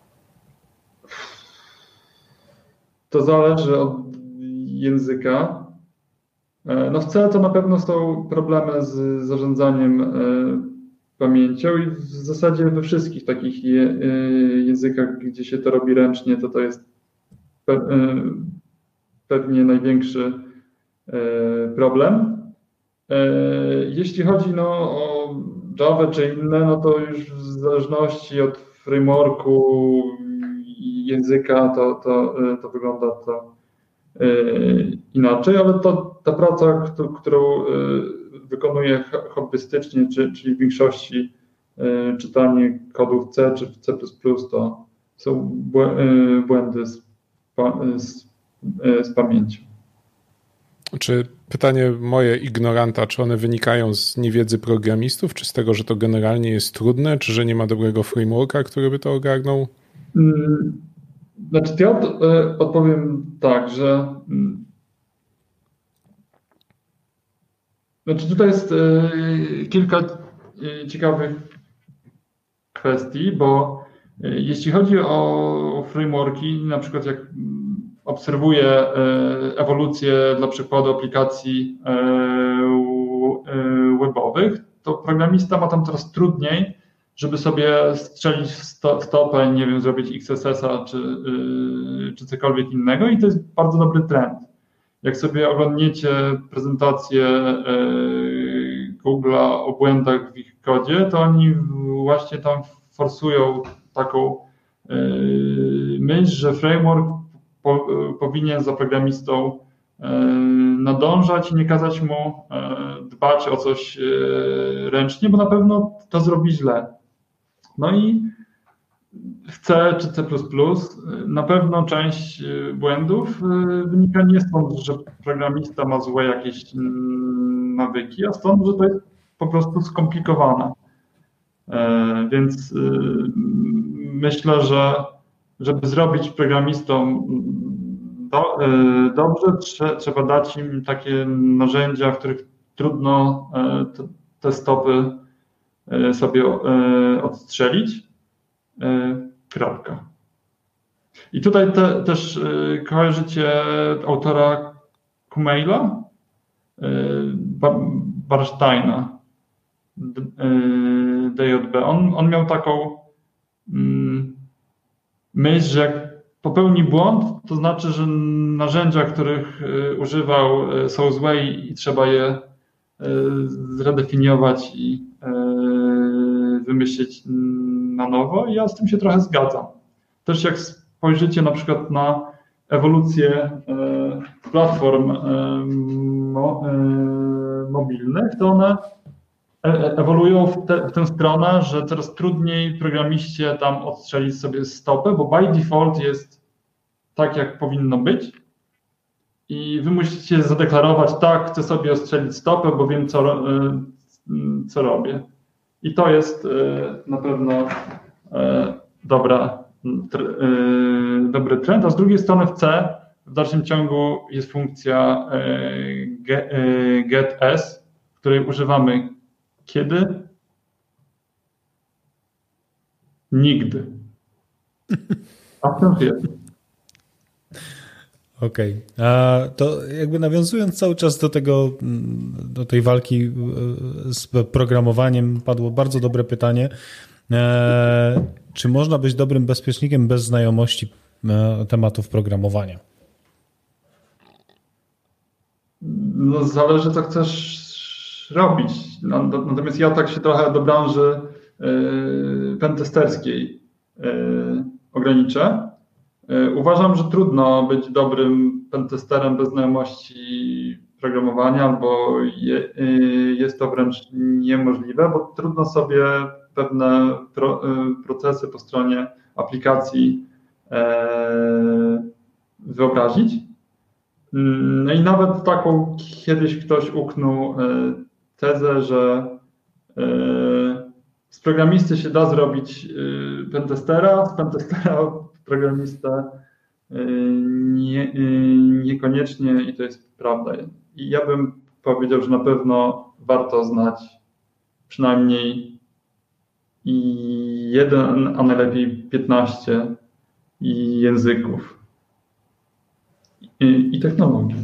To zależy od języka. No w C to na pewno są problemy z zarządzaniem pamięcią i w zasadzie we wszystkich takich językach, gdzie się to robi ręcznie, to jest pewnie największy problem. Jeśli chodzi o Java czy inne, no to już w zależności od frameworku i języka to wygląda to inaczej, ale ta praca, którą wykonuję hobbystycznie, czyli w większości czytanie kodów C czy C++, to są błędy z pamięcią. Czy pytanie moje ignoranta, czy one wynikają z niewiedzy programistów, czy z tego, że to generalnie jest trudne, czy że nie ma dobrego frameworka, który by to ogarnął? Znaczy, ja odpowiem tak, że tutaj jest kilka ciekawych kwestii, bo jeśli chodzi o frameworki, na przykład jak obserwuję ewolucję dla przykładu aplikacji webowych, to programista ma tam coraz trudniej, żeby sobie strzelić stopę, nie wiem, zrobić XSS-a czy cokolwiek innego i to jest bardzo dobry trend. Jak sobie oglądniecie prezentację Google'a o błędach w ich kodzie, to oni właśnie tam forsują taką myśl, że framework powinien za programistą nadążać i nie kazać mu dbać o coś ręcznie, bo na pewno to zrobi źle. No i w C czy C++ na pewno część błędów wynika nie stąd, że programista ma złe jakieś nawyki, a stąd, że to jest po prostu skomplikowane. Więc myślę, że żeby zrobić programistom dobrze, trzeba dać im takie narzędzia, w których trudno te stopy sobie odstrzelić. Kropka. I tutaj też kojarzycie autora Kumaila, Bernsteina, DJB. On miał taką myśl, że jak popełni błąd, to znaczy, że narzędzia, których używał, są złe i trzeba je zredefiniować i wymyślić na nowo. I ja z tym się trochę zgadzam. Też jak spojrzycie na przykład na ewolucję platform mobilnych, to one ewoluują w tę stronę, że coraz trudniej programiście tam odstrzelić sobie stopę, bo by default jest tak, jak powinno być i wy musicie zadeklarować, tak, chcę sobie ostrzelić stopę, bo wiem, co robię. I to jest na pewno dobry trend, a z drugiej strony w C w dalszym ciągu jest funkcja getS, której używamy kiedy? Nigdy. A w tym jest. Okej. To jakby nawiązując cały czas do tej walki z programowaniem, padło bardzo dobre pytanie. Czy można być dobrym bezpiecznikiem bez znajomości tematów programowania? No, zależy, co chcesz robić. Natomiast ja tak się trochę do branży pentesterskiej ograniczę. Uważam, że trudno być dobrym pentesterem bez znajomości programowania, albo jest to wręcz niemożliwe, bo trudno sobie pewne procesy po stronie aplikacji wyobrazić. No i nawet taką kiedyś ktoś uknął tezę, że z programisty się da zrobić pentestera, z pentestera programistę niekoniecznie i to jest prawda. I ja bym powiedział, że na pewno warto znać przynajmniej jeden, a najlepiej 15 języków i technologii.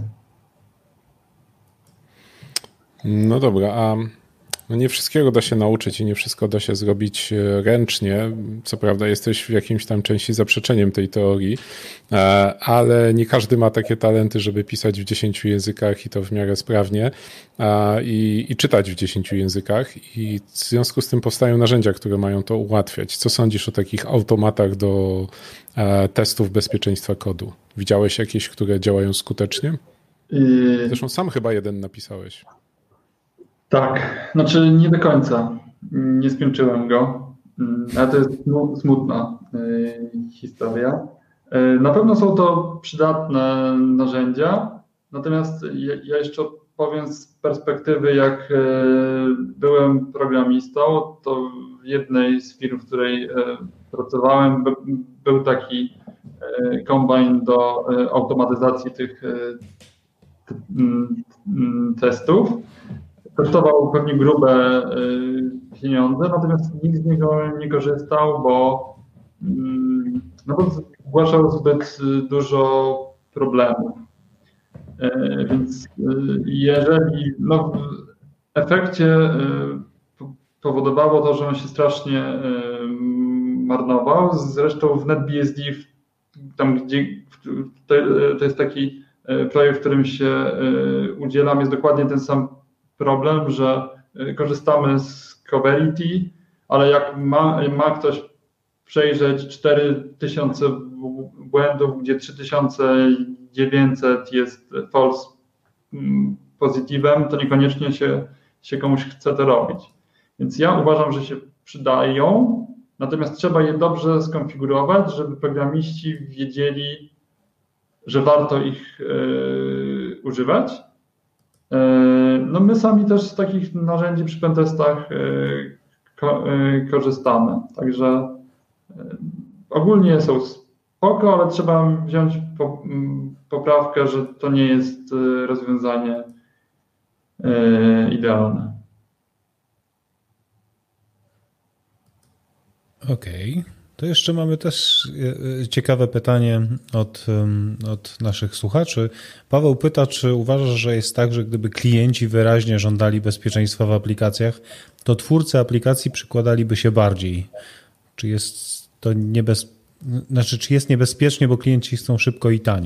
No dobra, a nie wszystkiego da się nauczyć i nie wszystko da się zrobić ręcznie. Co prawda jesteś w jakimś tam części zaprzeczeniem tej teorii, ale nie każdy ma takie talenty, żeby pisać w 10 językach i to w miarę sprawnie i czytać w 10 językach i w związku z tym powstają narzędzia, które mają to ułatwiać. Co sądzisz o takich automatach do testów bezpieczeństwa kodu? Widziałeś jakieś, które działają skutecznie? Zresztą sam chyba jeden napisałeś. Tak, znaczy nie do końca. Nie skończyłem go, ale to jest smutna historia. Na pewno są to przydatne narzędzia, natomiast ja jeszcze powiem z perspektywy, jak byłem programistą, to w jednej z firm, w której pracowałem, był taki kombajn do automatyzacji tych testów. Kosztował pewnie grube pieniądze, natomiast nikt z niego nie korzystał, bo zgłaszał zbyt dużo problemów. Więc jeżeli w efekcie powodowało to, że on się strasznie marnował, zresztą w NetBSD, tam gdzie to jest taki projekt, w którym się udzielam, jest dokładnie ten sam problem, że korzystamy z Coverity, ale jak ma ktoś przejrzeć 4000 błędów, gdzie 3900 jest false pozytywem, to niekoniecznie się komuś chce to robić. Więc ja uważam, że się przydają, natomiast trzeba je dobrze skonfigurować, żeby programiści wiedzieli, że warto ich używać. No my sami też z takich narzędzi przy pentestach korzystamy. Także ogólnie są spoko, ale trzeba wziąć poprawkę, że to nie jest rozwiązanie idealne. Okej. To jeszcze mamy też ciekawe pytanie od naszych słuchaczy. Paweł pyta, czy uważasz, że jest tak, że gdyby klienci wyraźnie żądali bezpieczeństwa w aplikacjach, to twórcy aplikacji przykładaliby się bardziej? Czy jest to czy jest niebezpiecznie, bo klienci chcą szybko i tanio?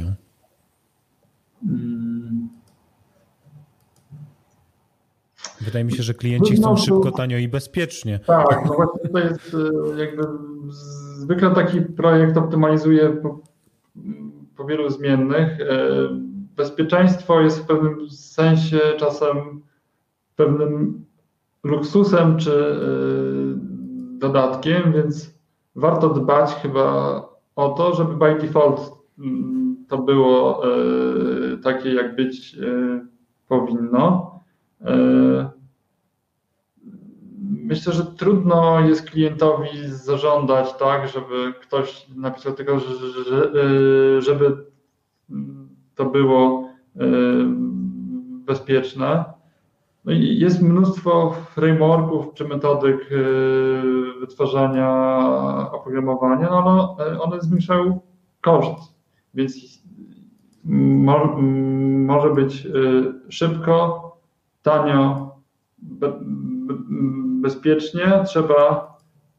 Wydaje mi się, że klienci chcą szybko, tanio i bezpiecznie. Tak, no właśnie to jest jakby zwykle taki projekt optymalizuje po wielu zmiennych. Bezpieczeństwo jest w pewnym sensie czasem pewnym luksusem czy dodatkiem, więc warto dbać chyba o to, żeby by default to było takie, jak być powinno. Myślę, że trudno jest klientowi zażądać tak, żeby ktoś napisał tylko, żeby to było bezpieczne. No i jest mnóstwo frameworków czy metodyk wytwarzania oprogramowania, no ale one zmniejszają koszt, więc może być szybko, tanio, bezpiecznie. Trzeba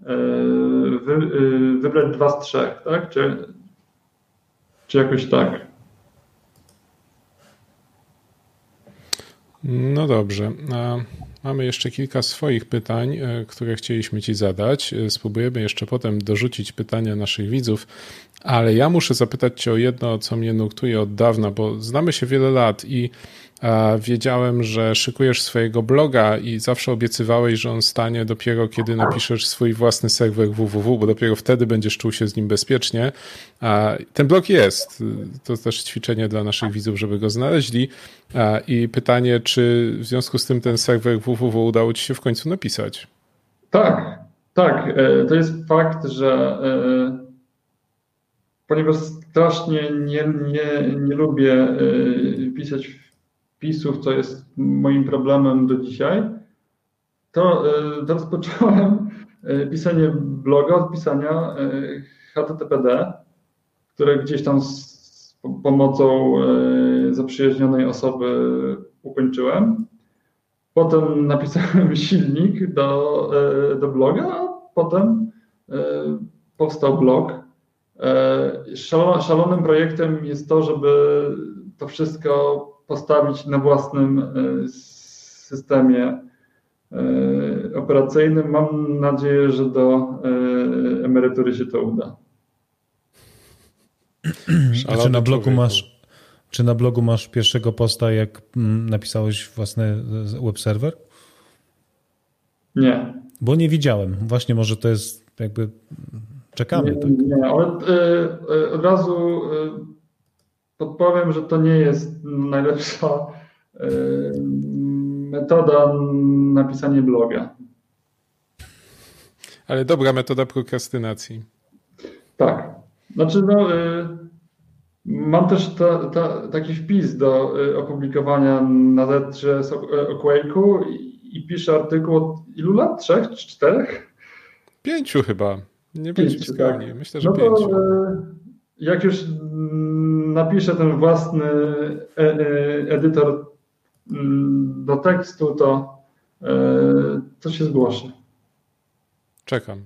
wybrać 2 z 3, tak? Czy jakoś tak? No dobrze. Mamy jeszcze kilka swoich pytań, które chcieliśmy Ci zadać. Spróbujemy jeszcze potem dorzucić pytania naszych widzów, ale ja muszę zapytać Cię o jedno, co mnie nurtuje od dawna, bo znamy się wiele lat i wiedziałem, że szykujesz swojego bloga i zawsze obiecywałeś, że on stanie dopiero kiedy napiszesz swój własny serwer www, bo dopiero wtedy będziesz czuł się z nim bezpiecznie. Ten blog jest. To też ćwiczenie dla naszych widzów, żeby go znaleźli. I pytanie, czy w związku z tym ten serwer www udało Ci się w końcu napisać? Tak. To jest fakt, że ponieważ strasznie nie lubię pisać wpisów, co jest moim problemem do dzisiaj, to rozpocząłem pisanie bloga od pisania HTTPD, które gdzieś tam z pomocą zaprzyjaźnionej osoby ukończyłem. Potem napisałem silnik do bloga, a potem powstał blog. Szalonym projektem jest to, żeby to wszystko postawić na własnym systemie operacyjnym. Mam nadzieję, że do emerytury się to uda. Czy na blogu masz pierwszego posta, jak napisałeś własny web serwer? Nie. Bo nie widziałem. Właśnie może to jest jakby... Czekamy. Nie, ale od razu podpowiem, że to nie jest najlepsza metoda napisania bloga. Ale dobra metoda prokrastynacji. Tak. Znaczy, mam też taki wpis do opublikowania na Z3 o Quake'u i piszę artykuł od ilu lat? 3 czy 4? 5 chyba. Nie byliśmy skrajni. Tak. Myślę, że 5. Jak już napiszę ten własny edytor do tekstu, to się zgłoszę. Czekam.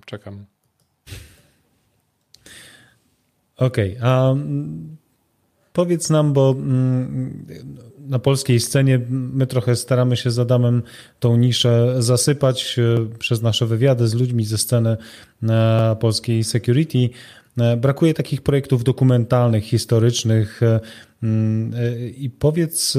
Okej, a powiedz nam, bo na polskiej scenie my trochę staramy się z Adamem tą niszę zasypać przez nasze wywiady z ludźmi ze sceny polskiej security. Brakuje takich projektów dokumentalnych, historycznych i powiedz,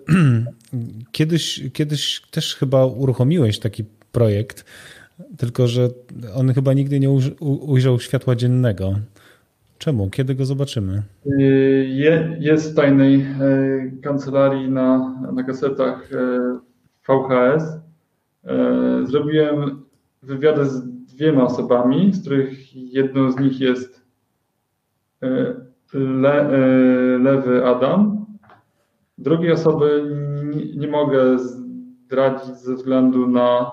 kiedyś też chyba uruchomiłeś taki projekt, tylko że on chyba nigdy nie ujrzał światła dziennego. Czemu? Kiedy go zobaczymy? Jest w tajnej kancelarii na kasetach VHS. Zrobiłem wywiady z 2 osobami, z których jedną z nich jest Lewy Adam. Drugiej osoby nie mogę zdradzić ze względu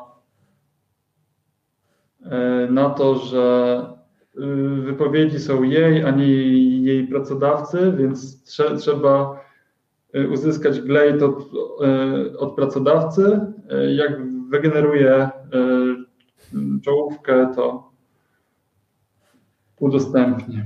na to, że wypowiedzi są jej, a nie jej pracodawcy, więc trzeba uzyskać glejt od pracodawcy. Jak wygeneruje czołówkę, to udostępnię.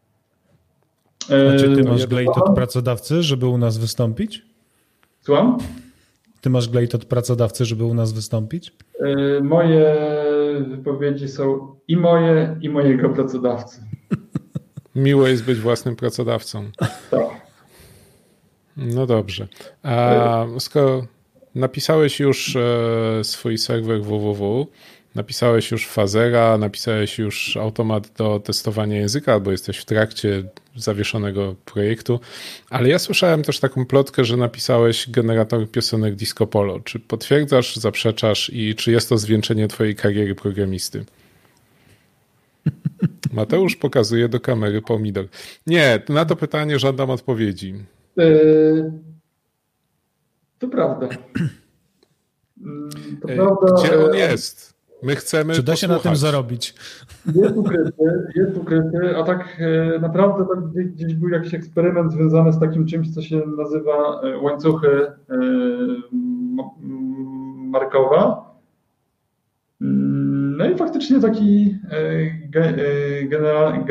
A czy ty masz glejt od pracodawcy, żeby u nas wystąpić? Słucham? Ty masz glejt od pracodawcy, żeby u nas wystąpić? Moje wypowiedzi są i moje, i mojego pracodawcy. Miło jest być własnym pracodawcą. Tak. No dobrze. A skoro napisałeś już swój serwer www, napisałeś już Fazera, napisałeś już automat do testowania języka, albo jesteś w trakcie zawieszonego projektu, ale ja słyszałem też taką plotkę, że napisałeś generator piosenek Disco Polo. Czy potwierdzasz, zaprzeczasz i czy jest to zwieńczenie twojej kariery programisty? Mateusz pokazuje do kamery pomidor. Nie, na to pytanie żądam odpowiedzi. To prawda. Gdzie on jest? My chcemy Czy da się posłuchać. na tym zarobić? Jest ukryty, a tak naprawdę to gdzieś był jakiś eksperyment związany z takim czymś, co się nazywa łańcuchy Markowa. No i faktycznie taki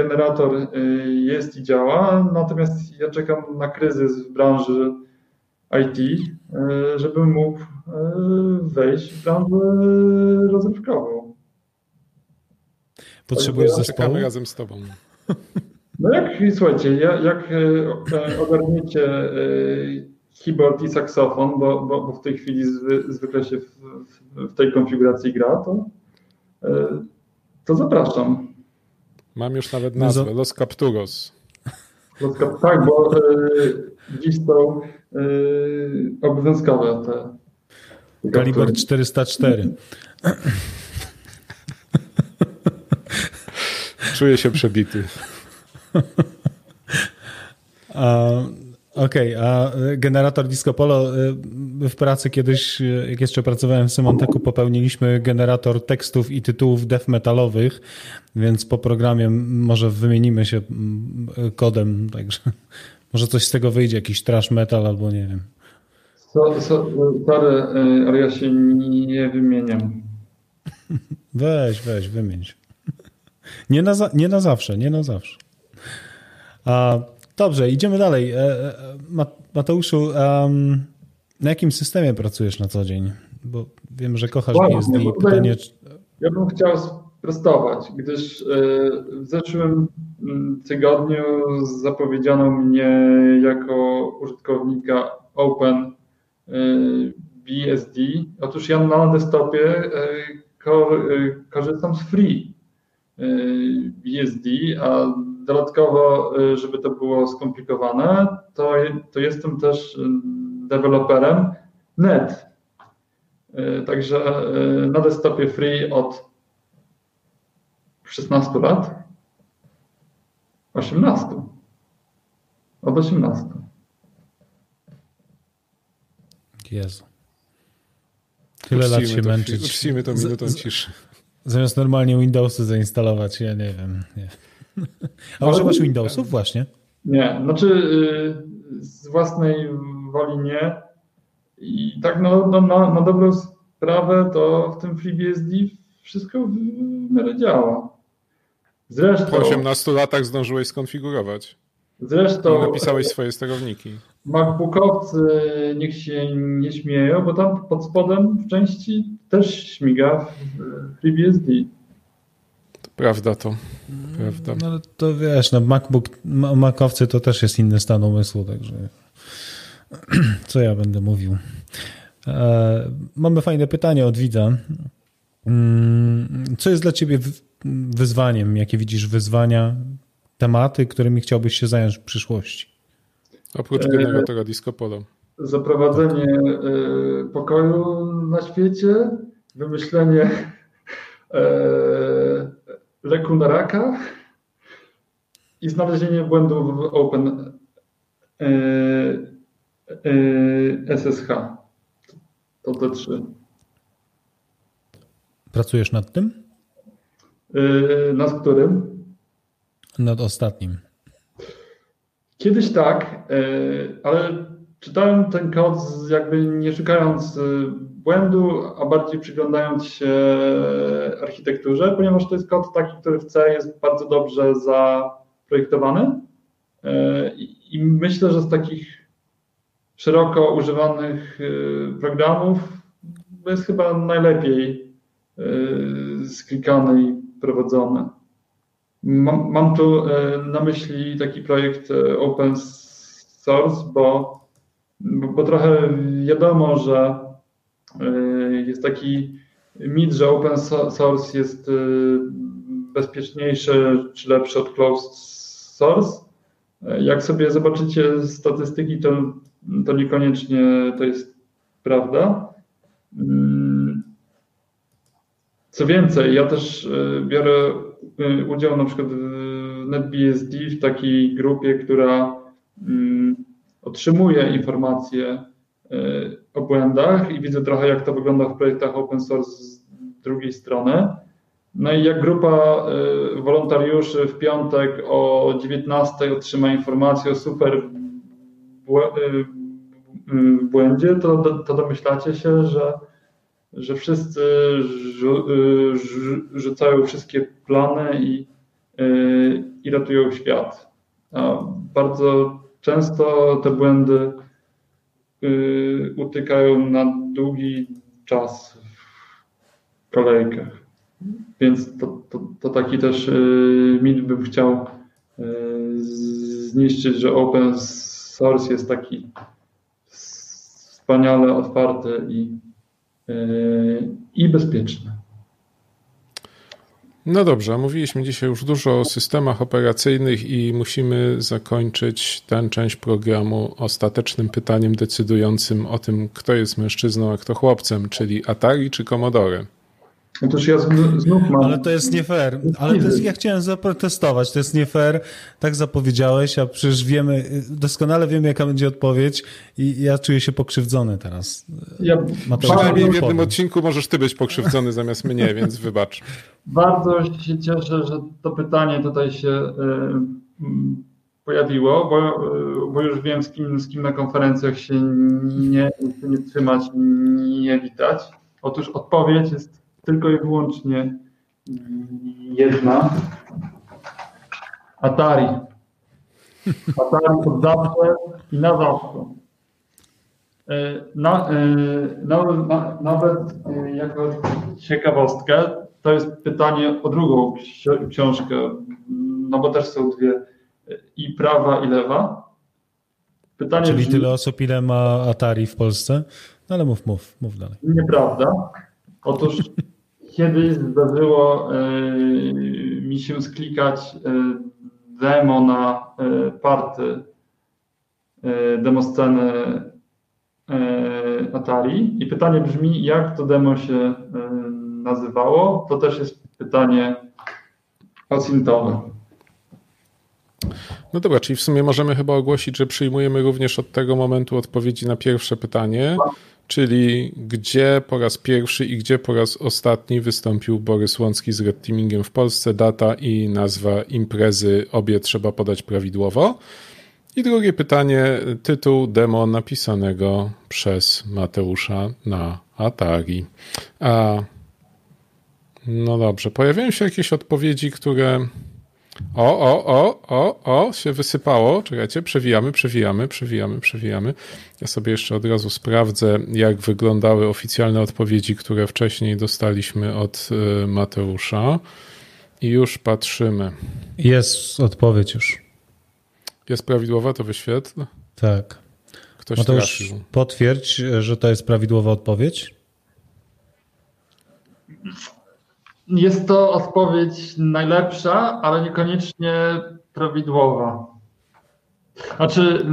generator jest i działa, natomiast ja czekam na kryzys w branży IT, żeby mógł wejść w branżę rozrywkową. Potrzebujesz zespołu? Czekamy razem z tobą. No słuchajcie, jak ogarniecie keyboard i saksofon, bo w tej chwili zwykle się w tej konfiguracji gra, to zapraszam. Mam już nawet nazwę, Los Capturos. Tak, bo dziś są obowiązkowe te. Kaliber 404. Czuję się przebity. Okej, a generator Disco Polo w pracy kiedyś, jak jeszcze pracowałem w Symantec'u, popełniliśmy generator tekstów i tytułów death metalowych, więc po programie może wymienimy się kodem, także może coś z tego wyjdzie, jakiś trash metal albo nie wiem. Sorry, ale ja się nie wymieniam. Weź, wymień. Nie na zawsze. Dobrze, idziemy dalej. Mateuszu, na jakim systemie pracujesz na co dzień? Bo wiem, że kochasz BSD i pytanie... Ja bym chciał sprostować, gdyż w zeszłym tygodniu zapowiedziano mnie jako użytkownika Open BSD. Otóż ja na desktopie korzystam z Free BSD, a dodatkowo, żeby to było skomplikowane, to jestem też deweloperem Net. Także na desktopie Free od 16 lat? 18. Od 18. Jezu. Tyle lat się męczyć. Uczcimy to minutą ciszy. Zamiast normalnie Windowsy zainstalować, ja nie wiem. Nie. A używasz Windowsów właśnie? Nie, znaczy z własnej woli nie. I tak na dobrą sprawę to w tym FreeBSD wszystko w miarę działa. Zresztą, po 18 latach zdążyłeś skonfigurować. Zresztą i napisałeś swoje sterowniki. MacBookowcy niech się nie śmieją, bo tam pod spodem w części też śmiga FreeBSD. Prawda to. Prawda. No to wiesz, no Macowcy to też jest inny stan umysłu, także co ja będę mówił. Mamy fajne pytanie od widza. Co jest dla ciebie wyzwaniem? Jakie widzisz wyzwania, tematy, którymi chciałbyś się zająć w przyszłości? Oprócz generatora Disco Polo. Zaprowadzenie pokoju na świecie, wymyślenie leku na raka i znalezienie błędów w Open SSH. To te trzy. Pracujesz nad tym? Nad którym? Nad ostatnim. Kiedyś tak, ale czytałem ten kod jakby nie szukając błędu, a bardziej przyglądając się architekturze, ponieważ to jest kod taki, który w C jest bardzo dobrze zaprojektowany i myślę, że z takich szeroko używanych programów jest chyba najlepiej sklikany i prowadzony. Mam tu na myśli taki projekt open source, bo trochę wiadomo, że jest taki mit, że open source jest bezpieczniejszy czy lepszy od closed source. Jak sobie zobaczycie statystyki, to niekoniecznie to jest prawda. Co więcej, ja też biorę udział na przykład w NetBSD w takiej grupie, która otrzymuje informacje o błędach i widzę trochę, jak to wygląda w projektach open source z drugiej strony. No i jak grupa wolontariuszy w piątek o 19 otrzyma informację o super błędzie, to domyślacie się, że wszyscy rzucają wszystkie plany i ratują świat. A bardzo często te błędy utykają na długi czas w kolejkach. Więc to taki też mit bym chciał zniszczyć, że open source jest taki wspaniale otwarty i bezpieczny. No dobrze, mówiliśmy dzisiaj już dużo o systemach operacyjnych i musimy zakończyć tę część programu ostatecznym pytaniem decydującym o tym, kto jest mężczyzną, a kto chłopcem, czyli Atari czy Commodore. Otóż ja znów mam... Ale to jest nie fair. Ale ja chciałem zaprotestować. To jest nie fair. Tak zapowiedziałeś, a przecież doskonale wiemy, jaka będzie odpowiedź i ja czuję się pokrzywdzony teraz. Przynajmniej w jednym odcinku możesz ty być pokrzywdzony zamiast mnie, więc wybacz. Bardzo się cieszę, że to pytanie tutaj się pojawiło, bo już wiem, z kim na konferencjach się nie trzymać, nie witać. Otóż odpowiedź jest tylko i wyłącznie jedna. Atari. Atari od zawsze i na zawsze. Nawet jako ciekawostkę, to jest pytanie o drugą książkę, no bo też są dwie, i prawa, i lewa. Pytanie Czyli brzmi, tyle osób, ile ma Atari w Polsce? No ale mów dalej. Nieprawda. Otóż kiedyś zdarzyło mi się sklikać demo na party, demosceny Atari i pytanie brzmi, jak to demo się nazywało? To też jest pytanie ocintowe. No dobra, czyli w sumie możemy chyba ogłosić, że przyjmujemy również od tego momentu odpowiedzi na pierwsze pytanie, czyli gdzie po raz pierwszy i gdzie po raz ostatni wystąpił Borys Łącki z Red Teamingiem w Polsce, data i nazwa imprezy, obie trzeba podać prawidłowo. I drugie pytanie, tytuł demo napisanego przez Mateusza na Atari. No dobrze, pojawiają się jakieś odpowiedzi, które... się wysypało. Czekajcie, przewijamy. Ja sobie jeszcze od razu sprawdzę, jak wyglądały oficjalne odpowiedzi, które wcześniej dostaliśmy od Mateusza. I już patrzymy. Jest odpowiedź już. Jest prawidłowa, to wyświetl. Tak. Ktoś Mateusz, trafił. potwierdź, że to jest prawidłowa odpowiedź. Jest to odpowiedź najlepsza, ale niekoniecznie prawidłowa. Znaczy,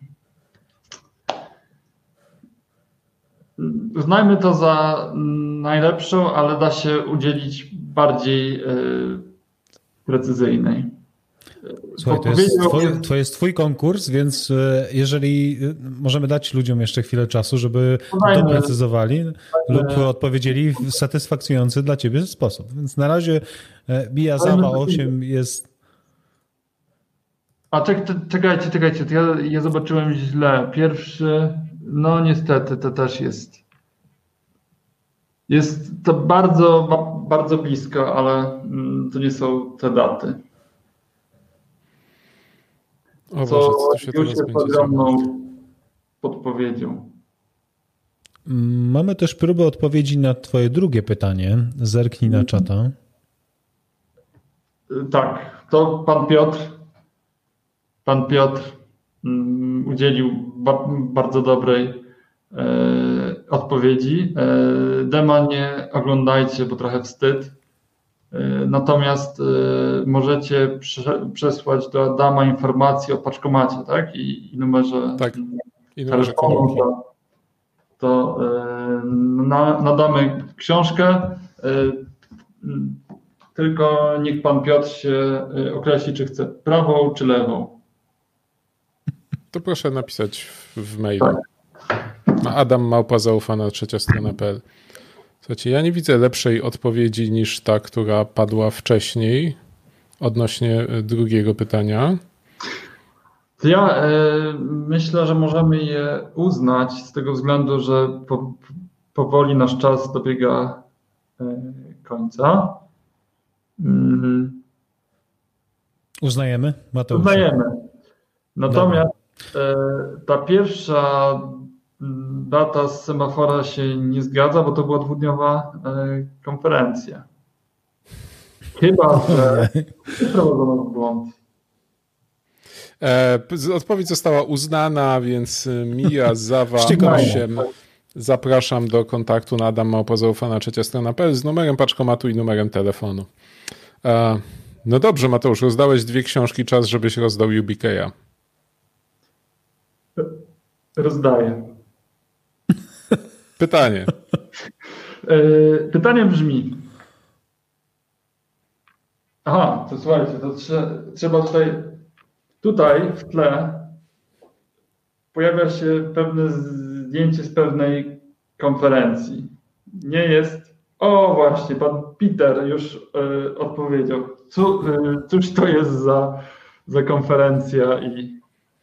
uznajmy to za najlepszą, ale da się udzielić bardziej precyzyjnej. Słuchaj, to jest twój konkurs, więc jeżeli możemy dać ludziom jeszcze chwilę czasu, żeby doprecyzowali lub odpowiedzieli w satysfakcjonujący dla ciebie sposób. Więc na razie Biazama 8 jest... A czekajcie, to ja zobaczyłem źle. Pierwszy, no niestety to też jest. Jest to bardzo, bardzo blisko, ale to nie są te daty. O Boże, co to się teraz jest będzie ogromną podpowiedzią. Mamy też próbę odpowiedzi na twoje drugie pytanie. Zerknij na czata. Tak, to pan Piotr udzielił bardzo dobrej odpowiedzi. Dema nie oglądajcie, bo trochę wstyd. Natomiast możecie przesłać do Adama informacje o paczkomacie, tak? I numerze. Tak, i numerze komórki. To nadamy książkę. Tylko niech pan Piotr się określi, czy chce prawą, czy lewą. To proszę napisać w mailu. Adam@zaufana3strona.pl. Słuchajcie, ja nie widzę lepszej odpowiedzi niż ta, która padła wcześniej odnośnie drugiego pytania. Ja myślę, że możemy je uznać z tego względu, że powoli nasz czas dobiega końca. Uznajemy, Mateusz? Uznajemy. Natomiast ta pierwsza data z semafora się nie zgadza, bo to była 2-dniowa konferencja. Chyba, że wprowadzono w błąd. Odpowiedź została uznana, więc Mija Zawa 8. Zapraszam do kontaktu na adam@zaufana3strona.pl z numerem paczkomatu i numerem telefonu. No dobrze, Mateusz, rozdałeś 2 książki, czas, żebyś rozdał UBK'a. Rozdaję. Pytanie. Pytanie brzmi. Aha, to słuchajcie, to trzeba tutaj w tle pojawia się pewne zdjęcie z pewnej konferencji. Nie jest. O, właśnie, pan Peter już odpowiedział. Cóż to jest za konferencja i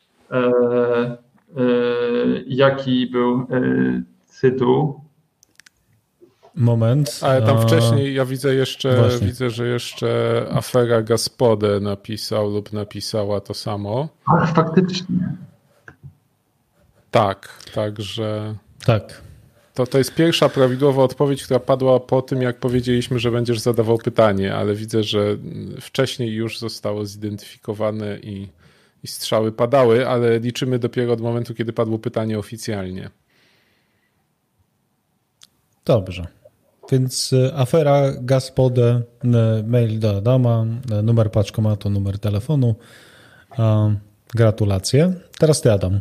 jaki był tytuł? Moment. Ale tam wcześniej ja widzę, że jeszcze afera Gaspodę napisał lub napisała to samo. Ale faktycznie. Tak, także... Tak. To jest pierwsza prawidłowa odpowiedź, która padła po tym, jak powiedzieliśmy, że będziesz zadawał pytanie, ale widzę, że wcześniej już zostało zidentyfikowane i strzały padały, ale liczymy dopiero od momentu, kiedy padło pytanie oficjalnie. Dobrze. Więc afera Gaspodę, mail do Adama, numer paczkomatu, numer telefonu. Gratulacje. Teraz ty, Adam.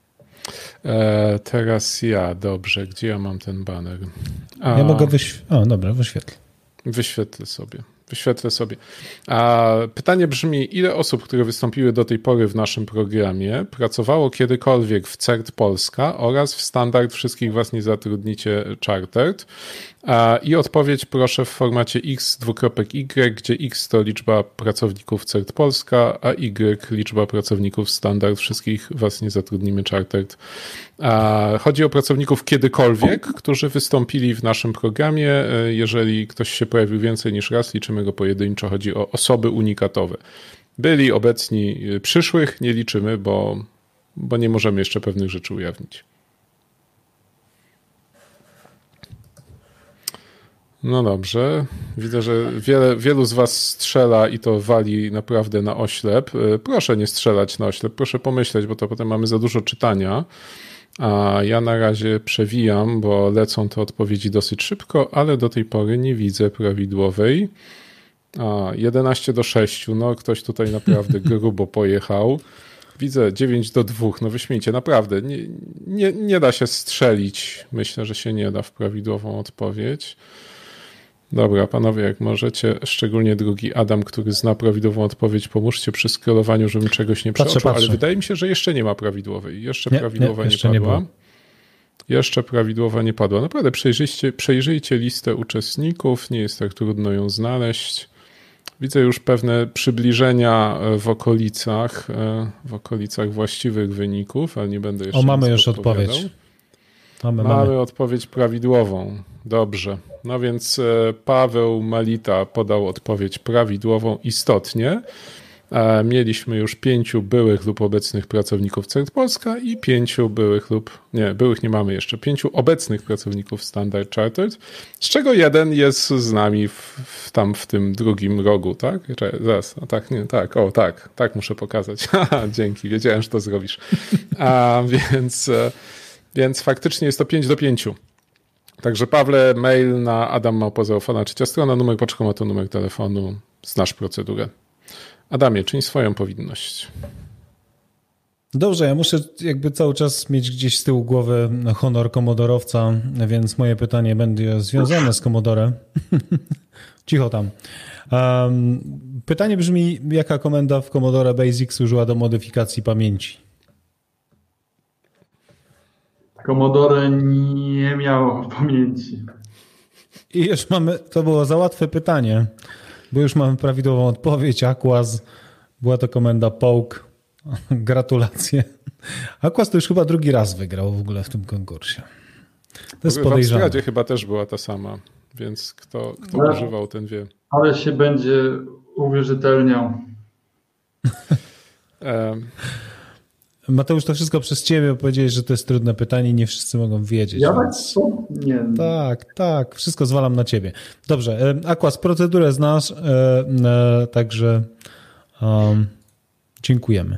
Teraz ja. Dobrze. Gdzie ja mam ten baner? Ja mogę dobra, wyświetlę. Wyświetlę sobie. Pytanie brzmi, ile osób, które wystąpiły do tej pory w naszym programie, pracowało kiedykolwiek w CERT Polska oraz w Standard Wszystkich Was Nie Zatrudnicie Chartered? I odpowiedź proszę w formacie x:2.y, gdzie x to liczba pracowników CERT Polska, a y liczba pracowników Standard Wszystkich Was Nie Zatrudnimy Chartered. Chodzi o pracowników kiedykolwiek, którzy wystąpili w naszym programie. Jeżeli ktoś się pojawił więcej niż raz, liczymy go pojedynczo. Chodzi o osoby unikatowe. Byli, obecni, przyszłych nie liczymy, bo nie możemy jeszcze pewnych rzeczy ujawnić. No dobrze. Widzę, że wielu z was strzela i to wali naprawdę na oślep. Proszę nie strzelać na oślep, proszę pomyśleć, bo to potem mamy za dużo czytania. A ja na razie przewijam, bo lecą te odpowiedzi dosyć szybko, ale do tej pory nie widzę prawidłowej. 11-6, no ktoś tutaj naprawdę grubo pojechał. Widzę 9-2, no wyśmiejcie, naprawdę. Nie da się strzelić. Myślę, że się nie da w prawidłową odpowiedź. Dobra, panowie, jak możecie, szczególnie drugi Adam, który zna prawidłową odpowiedź, pomóżcie przy scrollowaniu, żebym czegoś nie przeoczył, ale wydaje mi się, że jeszcze nie ma prawidłowej. Jeszcze prawidłowa nie padła. Jeszcze prawidłowa nie padła. Naprawdę przejrzyjcie listę uczestników, nie jest tak trudno ją znaleźć. Widzę już pewne przybliżenia w okolicach właściwych wyników, ale nie będę jeszcze mamy już odpowiedź. Mamy odpowiedź prawidłową. Dobrze. No więc Paweł Malita podał odpowiedź prawidłową istotnie. Mieliśmy już 5 byłych lub obecnych pracowników CERT Polska i 5 byłych nie mamy jeszcze, 5 obecnych pracowników Standard Chartered, z czego jeden jest z nami w tym drugim rogu, tak? Zaraz, tak muszę pokazać. Dzięki, wiedziałem, że to zrobisz. Więc faktycznie jest to 5-5. Także Pawle, mail na adam@zaufana3strona, numer paczkomatu, numer telefonu, znasz procedurę. Adamie, czyń swoją powinność. Dobrze, ja muszę jakby cały czas mieć gdzieś z tyłu głowy honor komodorowca, więc moje pytanie będzie związane z Commodore. Cicho tam. Pytanie brzmi, jaka komenda w Commodore Basic służyła do modyfikacji pamięci? Commodore nie miało pamięci. I już to było za łatwe pytanie, bo już mamy prawidłową odpowiedź. Aquaz, była to komenda poke. Gratulacje. Aquaz to już chyba drugi raz wygrał w ogóle w tym konkursie. To jest podejrzane. W Amstradzie chyba też była ta sama, więc kto używał, ten wie. Ale się będzie uwierzytelniał. Mateusz, to wszystko przez ciebie, bo powiedziałeś, że to jest trudne pytanie i nie wszyscy mogą wiedzieć. Ja więc... Nie. Tak, wszystko zwalam na ciebie. Dobrze, Aquas, procedurę znasz, także dziękujemy.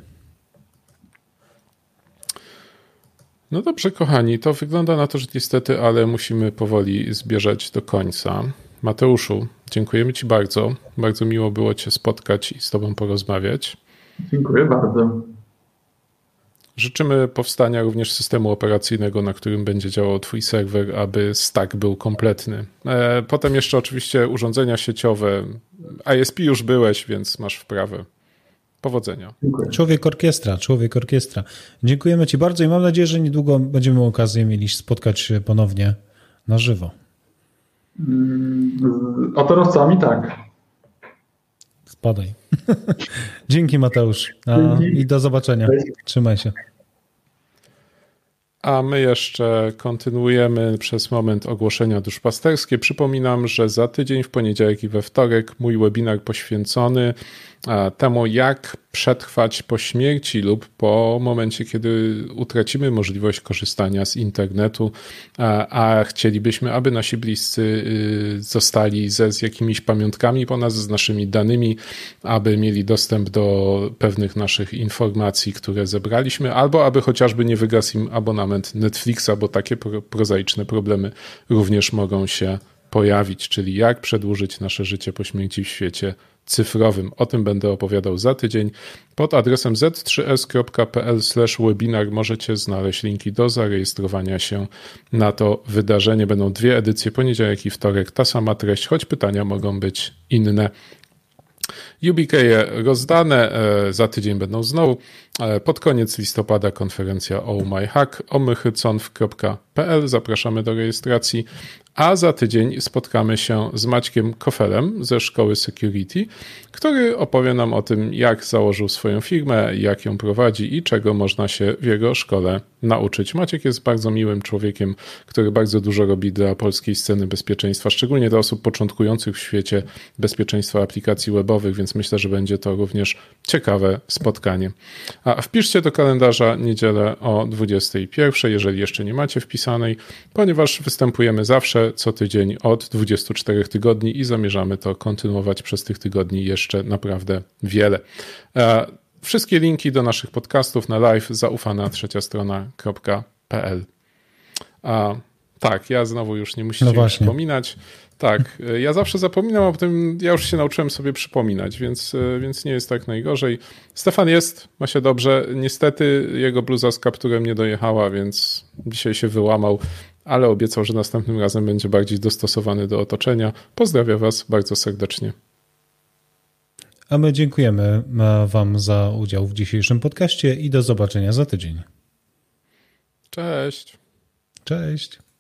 No dobrze, kochani, to wygląda na to, że niestety, ale musimy powoli zbierzać do końca. Mateuszu, dziękujemy ci bardzo. Bardzo miło było cię spotkać i z tobą porozmawiać. Dziękuję bardzo. Życzymy powstania również systemu operacyjnego, na którym będzie działał twój serwer, aby stack był kompletny. Potem jeszcze oczywiście urządzenia sieciowe. ISP już byłeś, więc masz wprawę. Powodzenia. Dziękuję. Człowiek orkiestra. Dziękujemy ci bardzo i mam nadzieję, że niedługo będziemy okazję mieli spotkać się ponownie na żywo. Z otorowcami tak. Spadaj. Dzięki, Mateusz. I do zobaczenia. Trzymaj się. A my jeszcze kontynuujemy przez moment ogłoszenia duszpasterskie. Przypominam, że za tydzień w poniedziałek i we wtorek mój webinar poświęcony temu, jak przetrwać po śmierci lub po momencie, kiedy utracimy możliwość korzystania z internetu, a chcielibyśmy, aby nasi bliscy zostali z jakimiś pamiątkami po nas, z naszymi danymi, aby mieli dostęp do pewnych naszych informacji, które zebraliśmy, albo aby chociażby nie wygasł im abonament Netflixa, bo takie prozaiczne problemy również mogą się pojawić, czyli jak przedłużyć nasze życie po śmierci w świecie cyfrowym. O tym będę opowiadał za tydzień. Pod adresem z3s.pl/webinar możecie znaleźć linki do zarejestrowania się na to wydarzenie. Będą 2 edycje, poniedziałek i wtorek, ta sama treść, choć pytania mogą być inne. UBK rozdane, za tydzień będą znowu. Pod koniec listopada konferencja Oh My Hack, omyhyconf.pl. Zapraszamy do rejestracji. A za tydzień spotkamy się z Maćkiem Kofelem ze Szkoły Security, który opowie nam o tym, jak założył swoją firmę, jak ją prowadzi i czego można się w jego szkole nauczyć. Maciek jest bardzo miłym człowiekiem, który bardzo dużo robi dla polskiej sceny bezpieczeństwa, szczególnie dla osób początkujących w świecie bezpieczeństwa aplikacji webowych, więc myślę, że będzie to również ciekawe spotkanie. A wpiszcie do kalendarza niedzielę o 21:00, jeżeli jeszcze nie macie wpisanej, ponieważ występujemy zawsze co tydzień od 24 tygodni i zamierzamy to kontynuować przez tych tygodni jeszcze naprawdę wiele. Wszystkie linki do naszych podcastów na live zaufana3strona.pl. Tak, ja znowu już nie musicie przypominać. Tak, ja zawsze zapominam, a potem ja już się nauczyłem sobie przypominać, więc nie jest tak najgorzej. Stefan ma się dobrze. Niestety jego bluza z kapturem nie dojechała, więc dzisiaj się wyłamał, ale obiecał, że następnym razem będzie bardziej dostosowany do otoczenia. Pozdrawiam was bardzo serdecznie. A my dziękujemy wam za udział w dzisiejszym podcaście i do zobaczenia za tydzień. Cześć. Cześć.